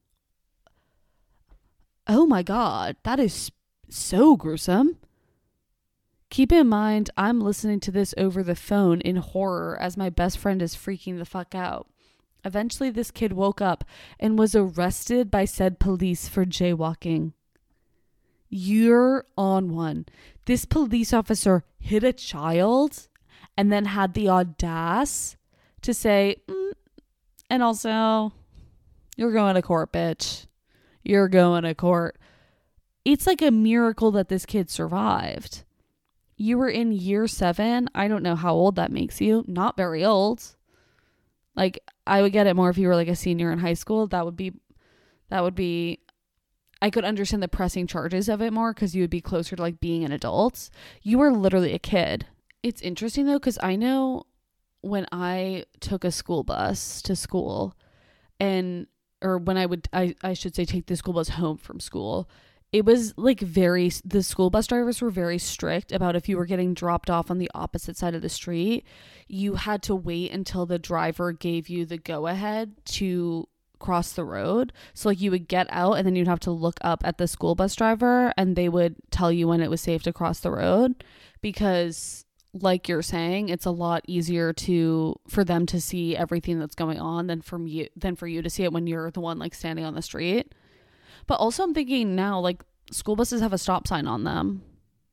Speaker 1: Oh my God, that is so gruesome. Keep in mind, I'm listening to this over the phone in horror as my best friend is freaking the fuck out. Eventually, this kid woke up and was arrested by said police for jaywalking. You're on one. This police officer hit a child and then had the audace to say, mm, and also, you're going to court, bitch. You're going to court. It's like a miracle that this kid survived. You were in year seven. I don't know how old that makes you. Not very old. Like, I would get it more if you were like a senior in high school. That would be, that would be, I could understand the pressing charges of it more because you would be closer to like being an adult. You were literally a kid. It's interesting though, because I know when I took a school bus to school and, or when I would, I, I should say take the school bus home from school, it was like very, the school bus drivers were very strict about if you were getting dropped off on the opposite side of the street, you had to wait until the driver gave you the go ahead to cross the road. So like you would get out and then you'd have to look up at the school bus driver and they would tell you when it was safe to cross the road, because like you're saying, it's a lot easier to for them to see everything that's going on than from you than for you to see it when you're the one like standing on the street. But also I'm thinking now, like, school buses have a stop sign on them,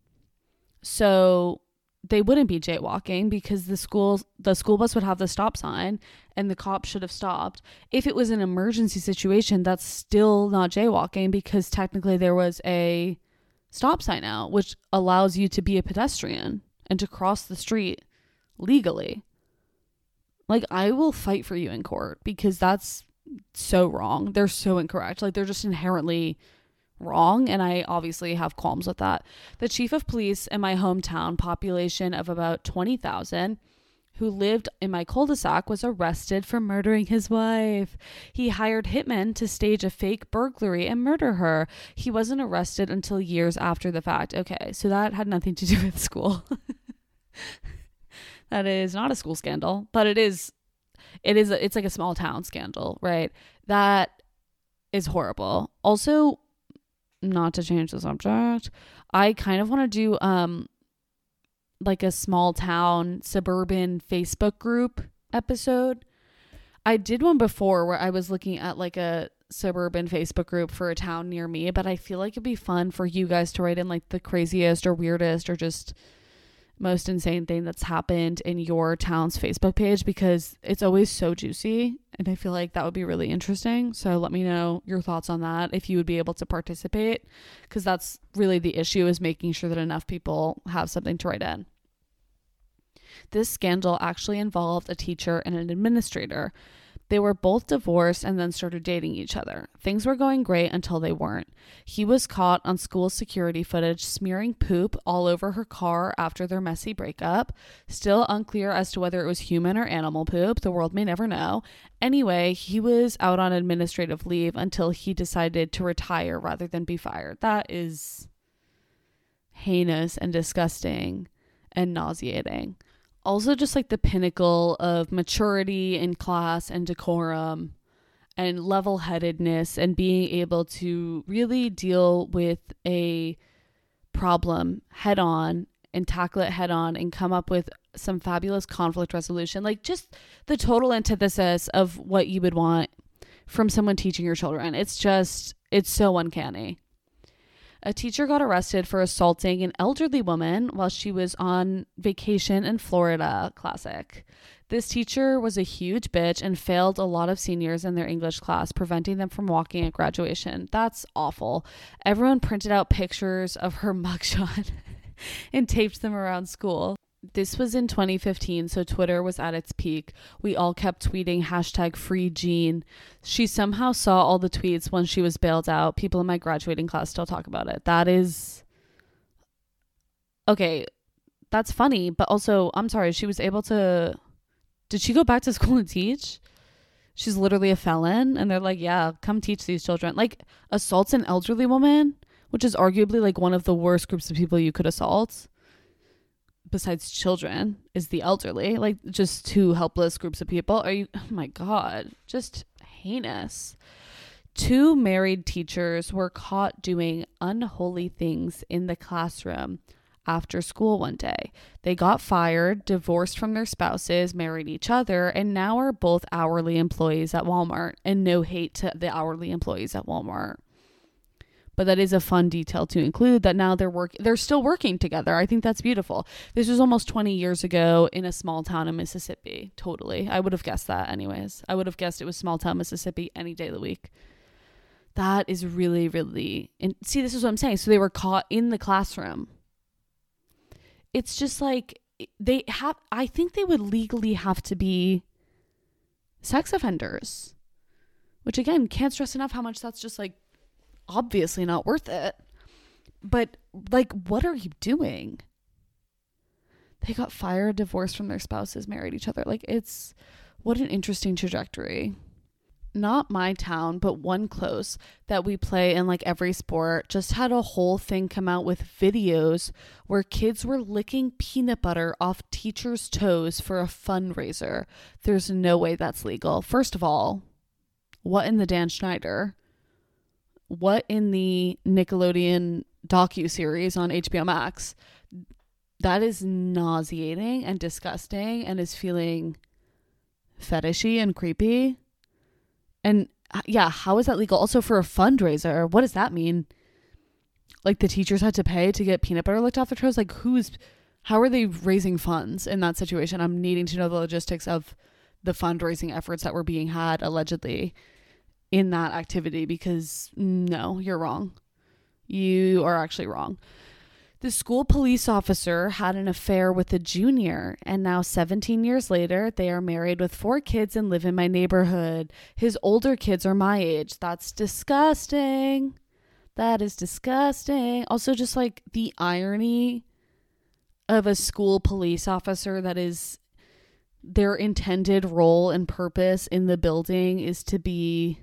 Speaker 1: so they wouldn't be jaywalking because the school the school bus would have the stop sign and the cop should have stopped. If it was an emergency situation, that's still not jaywalking because technically there was a stop sign out, which allows you to be a pedestrian and to cross the street legally. Like, I will fight for you in court because that's so wrong. They're so incorrect. Like, they're just inherently wrong, and I obviously have qualms with that. The chief of police in my hometown, population of about twenty thousand, who lived in my cul-de-sac, was arrested for murdering his wife. He hired hitmen to stage a fake burglary and murder her. He wasn't arrested until years after the fact. Okay, so that had nothing to do with school. That is not a school scandal, but it is it is a, it's like a small town scandal, right? That is horrible. Also, not to change the subject, I kind of want to do um like a small town suburban Facebook group episode. I did one before where I was looking at like a suburban Facebook group for a town near me, but I feel like it'd be fun for you guys to write in like the craziest or weirdest or just most insane thing that's happened in your town's Facebook page, because it's always so juicy and I feel like that would be really interesting. So let me know your thoughts on that, if you would be able to participate, because that's really the issue, is making sure that enough people have something to write in. This scandal actually involved a teacher and an administrator. They were both divorced and then started dating each other. Things were going great until they weren't. He was caught on school security footage smearing poop all over her car after their messy breakup. Still unclear as to whether it was human or animal poop. The world may never know. Anyway, he was out on administrative leave until he decided to retire rather than be fired. That is heinous and disgusting and nauseating. Also, just like the pinnacle of maturity in class and decorum and level-headedness and being able to really deal with a problem head on and tackle it head on and come up with some fabulous conflict resolution. Like, just the total antithesis of what you would want from someone teaching your children. It's just, it's so uncanny. A teacher got arrested for assaulting an elderly woman while she was on vacation in Florida. Classic. This teacher was a huge bitch and failed a lot of seniors in their English class, preventing them from walking at graduation. That's awful. Everyone printed out pictures of her mugshot and taped them around school. This was in twenty fifteen, so Twitter was at its peak. We all kept tweeting hashtag free Jean. She somehow saw all the tweets when she was bailed out. People in my graduating class still talk about it. That is... Okay, that's funny, but also, I'm sorry, she was able to... Did she go back to school and teach? She's literally a felon, and they're like, yeah, come teach these children. Like, assaults an elderly woman which is arguably like one of the worst groups of people you could assault besides children, is the elderly. Like, just two helpless groups of people. Are you, oh my God, just heinous. Two married teachers were caught doing unholy things in the classroom after school one day. They got fired, divorced from their spouses, married each other, and now are both hourly employees at Walmart. And no hate to the hourly employees at Walmart. But that is a fun detail to include, that now they're work they're still working together. I think that's beautiful. This was almost twenty years ago in a small town in Mississippi. Totally. I would have guessed that anyways. I would have guessed it was small town Mississippi any day of the week. That is really, really, and see, this is what I'm saying. So they were caught in the classroom. It's just like they have, I think they would legally have to be sex offenders, which again, can't stress enough how much that's just like obviously not worth it. But like, what are you doing? They got fired, divorced from their spouses, married each other. Like, it's, what an interesting trajectory. Not my town, but one close that we play in like every sport just had a whole thing come out with videos where kids were licking peanut butter off teachers' toes for a fundraiser. There's no way that's legal. First of all, what in the Dan Schneider? What in the Nickelodeon docuseries on H B O Max? That is nauseating and disgusting and is feeling fetishy and creepy. And yeah, how is that legal? Also for a fundraiser, what does that mean? Like, the teachers had to pay to get peanut butter licked off their toes? Like, who's, how are they raising funds in that situation? I'm needing to know the logistics of the fundraising efforts that were being had allegedly in that activity, because no, you're wrong. You are actually wrong. The school police officer had an affair with a junior, and now seventeen years later, they are married with four kids and live in my neighborhood. His older kids are my age. That's disgusting. That is disgusting. Also, just like the irony of a school police officer that is, their intended role and purpose in the building is to be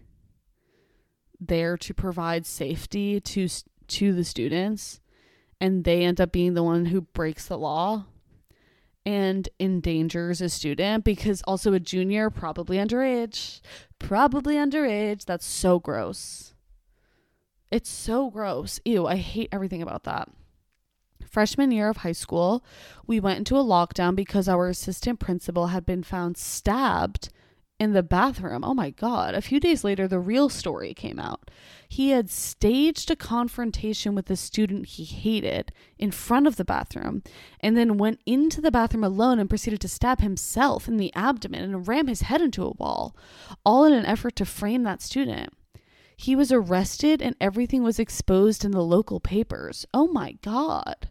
Speaker 1: there to provide safety to to the students, and they end up being the one who breaks the law and endangers a student, because also a junior, probably underage, probably underage. That's so gross. It's so gross. Ew, I hate everything about that. Freshman year of high school, we went into a lockdown because our assistant principal had been found stabbed in the bathroom. Oh my God. A few days later, the real story came out. He had staged a confrontation with a student he hated in front of the bathroom, and then went into the bathroom alone and proceeded to stab himself in the abdomen and ram his head into a wall, all in an effort to frame that student. He was arrested and everything was exposed in the local papers. Oh my God.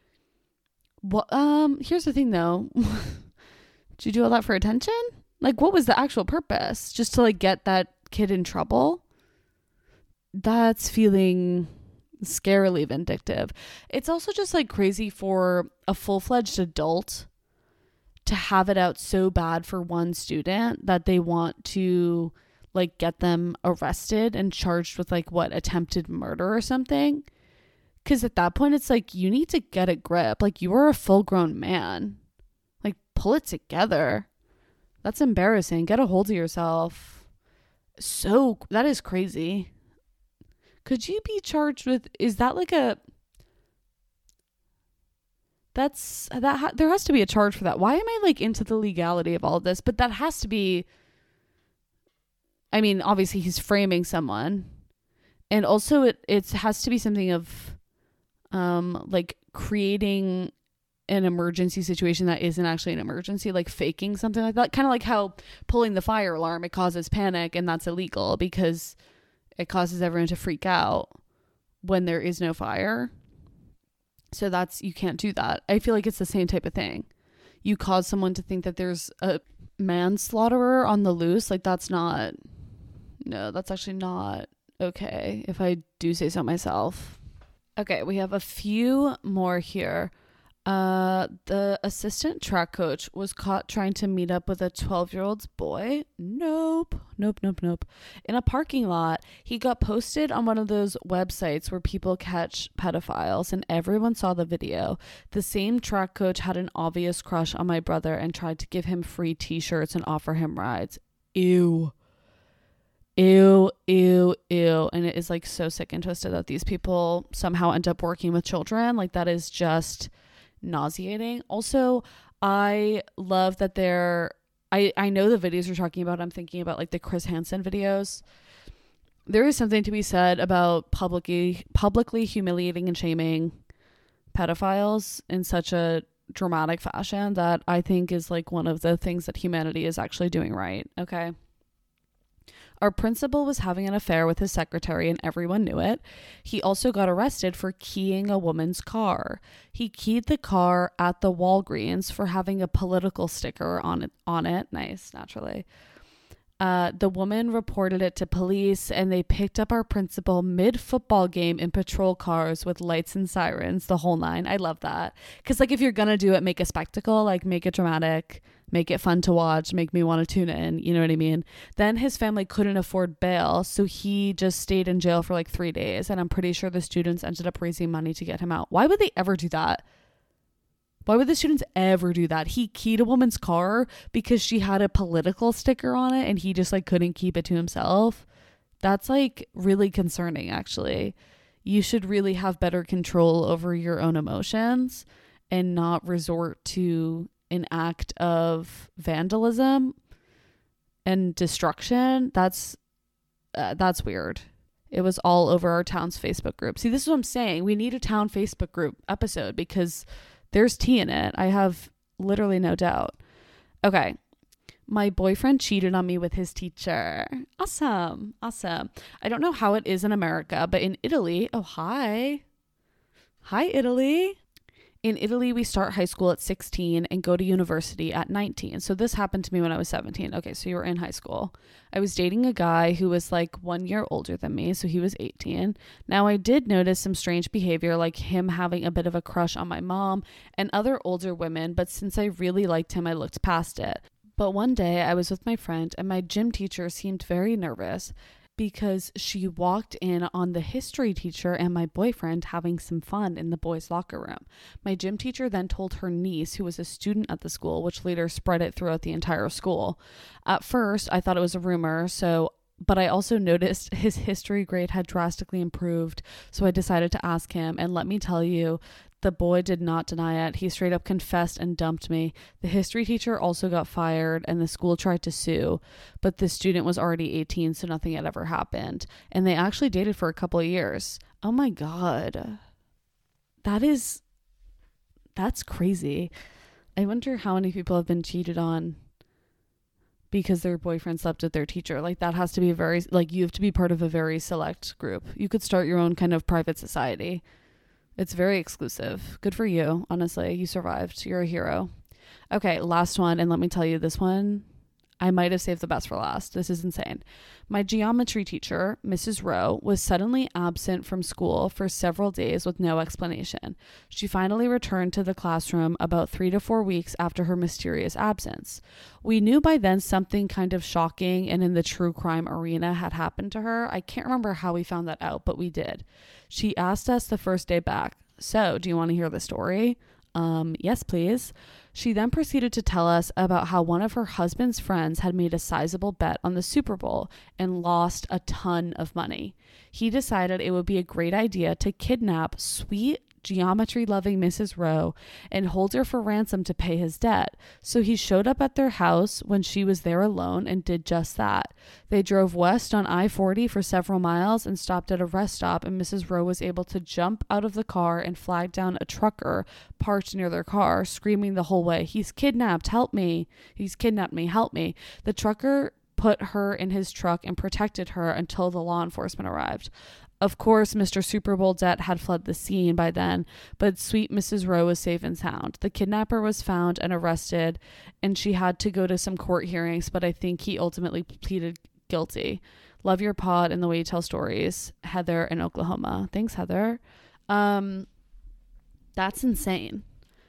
Speaker 1: Well, um, here's the thing though. Did you do all that for attention? Like, what was the actual purpose? Just to like get that kid in trouble? That's feeling scarily vindictive. It's also just like crazy for a full-fledged adult to have it out so bad for one student that they want to like get them arrested and charged with like what, attempted murder or something. Because at that point, it's like, you need to get a grip. Like, you are a full-grown man. Like, pull it together. That's embarrassing. Get a hold of yourself. So, that is crazy. Could you be charged with, is that like a, that's, that, ha, there has to be a charge for that. Why am I like into the legality of all of this? But that has to be, I mean, obviously he's framing someone. And also it, it has to be something of, um, like creating an emergency situation that isn't actually an emergency, like faking something like that. Kind of like how pulling the fire alarm, it causes panic, and that's illegal because it causes everyone to freak out when there is no fire. So that's, you can't do that. I feel like it's the same type of thing. You cause someone to think that there's a manslaughterer on the loose. Like, that's not, no, that's actually not okay, if I do say so myself. Okay, we have a few more here. Uh, the assistant track coach was caught trying to meet up with a twelve-year-old's boy. Nope. Nope, nope, nope. In a parking lot, he got posted on one of those websites where people catch pedophiles, and everyone saw the video. The same track coach had an obvious crush on my brother and tried to give him free t-shirts and offer him rides. Ew. Ew, ew, ew. And it is like so sick and twisted that these people somehow end up working with children. Like, that is just nauseating. Also, I love that they're I I know the videos you're talking about. I'm thinking about like the Chris Hansen videos. There is something to be said about publicly publicly humiliating and shaming pedophiles in such a dramatic fashion that I think is like one of the things that humanity is actually doing right. Okay. Our principal was having an affair with his secretary and everyone knew it. He also got arrested for keying a woman's car. He keyed the car at the Walgreens for having a political sticker on it. On it. Nice, naturally. Uh, the woman reported it to police and they picked up our principal mid-football game in patrol cars with lights and sirens, the whole nine. I love that. Because like if you're going to do it, make a spectacle, like make it dramatic, make it fun to watch, make me want to tune in. You know what I mean? Then his family couldn't afford bail, so he just stayed in jail for like three days. And I'm pretty sure the students ended up raising money to get him out. Why would they ever do that? Why would the students ever do that? He keyed a woman's car because she had a political sticker on it and he just like couldn't keep it to himself. That's like really concerning, actually. You should really have better control over your own emotions and not resort to an act of vandalism and destruction. That's uh, that's weird. It was all over our town's Facebook group. See, this is what I'm saying. We need a town Facebook group episode because there's tea in it. I have literally no doubt. Okay. My boyfriend cheated on me with his teacher. Awesome. Awesome. I don't know how it is in America, but in Italy, oh, hi. Hi, Italy. In Italy, we start high school at sixteen and go to university at nineteen. So this happened to me when I was seventeen. Okay, so you were in high school. I was dating a guy who was like one year older than me, so he was eighteen. Now, I did notice some strange behavior, like him having a bit of a crush on my mom and other older women, but since I really liked him, I looked past it. But one day, I was with my friend, and my gym teacher seemed very nervous because she walked in on the history teacher and my boyfriend having some fun in the boys' locker room. My gym teacher then told her niece, who was a student at the school, which later spread it throughout the entire school. At first, I thought it was a rumor, so but I also noticed his history grade had drastically improved, so I decided to ask him, and let me tell you, the boy did not deny it. He straight up confessed and dumped me. The history teacher also got fired and the school tried to sue, but the student was already eighteen, so nothing had ever happened. And they actually dated for a couple of years. Oh my God. That is, that's crazy. I wonder how many people have been cheated on because their boyfriend slept with their teacher. Like that has to be a very, like you have to be part of a very select group. You could start your own kind of private society. It's very exclusive. Good for you. Honestly, you survived. You're a hero. Okay, last one. And let me tell you, this one, I might have saved the best for last. This is insane. My geometry teacher, Missus Rowe, was suddenly absent from school for several days with no explanation. She finally returned to the classroom about three to four weeks after her mysterious absence. We knew by then something kind of shocking and in the true crime arena had happened to her. I can't remember how we found that out, but we did. She asked us the first day back, "So, do you want to hear the story?" Um, yes, please. She then proceeded to tell us about how one of her husband's friends had made a sizable bet on the Super Bowl and lost a ton of money. He decided it would be a great idea to kidnap sweet, geometry-loving Missus Rowe and hold her for ransom to pay his debt. So he showed up at their house when she was there alone and did just that. They drove west on I forty for several miles and stopped at a rest stop, and Missus Rowe was able to jump out of the car and flag down a trucker parked near their car, screaming the whole way, "He's kidnapped, help me. He's kidnapped me, help me." The trucker put her in his truck and protected her until the law enforcement arrived. Of course, Mister Super Bowl Debt had fled the scene by then, but sweet Missus Rowe was safe and sound. The kidnapper was found and arrested, and she had to go to some court hearings, but I think he ultimately pleaded guilty. Love your pod and the way you tell stories. Heather in Oklahoma. Thanks, Heather. Um, that's insane.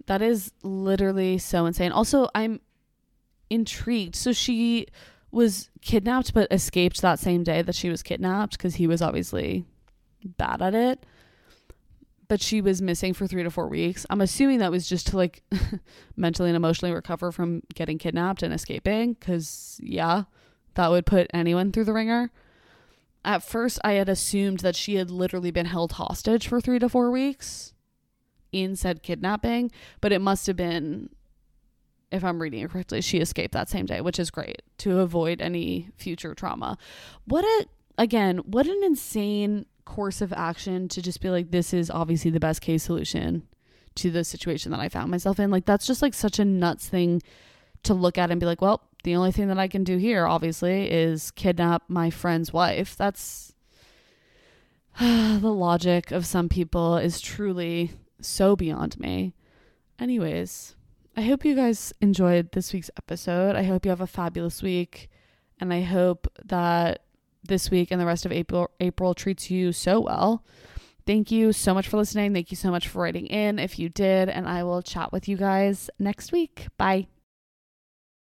Speaker 1: That is literally so insane. Also, I'm intrigued. So she was kidnapped but escaped that same day that she was kidnapped because he was obviously bad at it. But she was missing for three to four weeks. I'm assuming that was just to like mentally and emotionally recover from getting kidnapped and escaping. Because, yeah, that would put anyone through the ringer. At first, I had assumed that she had literally been held hostage for three to four weeks in said kidnapping. But it must have been, if I'm reading it correctly, she escaped that same day, which is great to avoid any future trauma. What a, again, what an insane course of action to just be like, this is obviously the best case solution to the situation that I found myself in. Like, that's just like such a nuts thing to look at and be like, well, the only thing that I can do here obviously is kidnap my friend's wife. That's the logic of some people is truly so beyond me. Anyways, I hope you guys enjoyed this week's episode. I hope you have a fabulous week, and I hope that this week and the rest of April April treats you so well. Thank you so much for listening. Thank you so much for writing in if you did, and I will chat with you guys next week. Bye.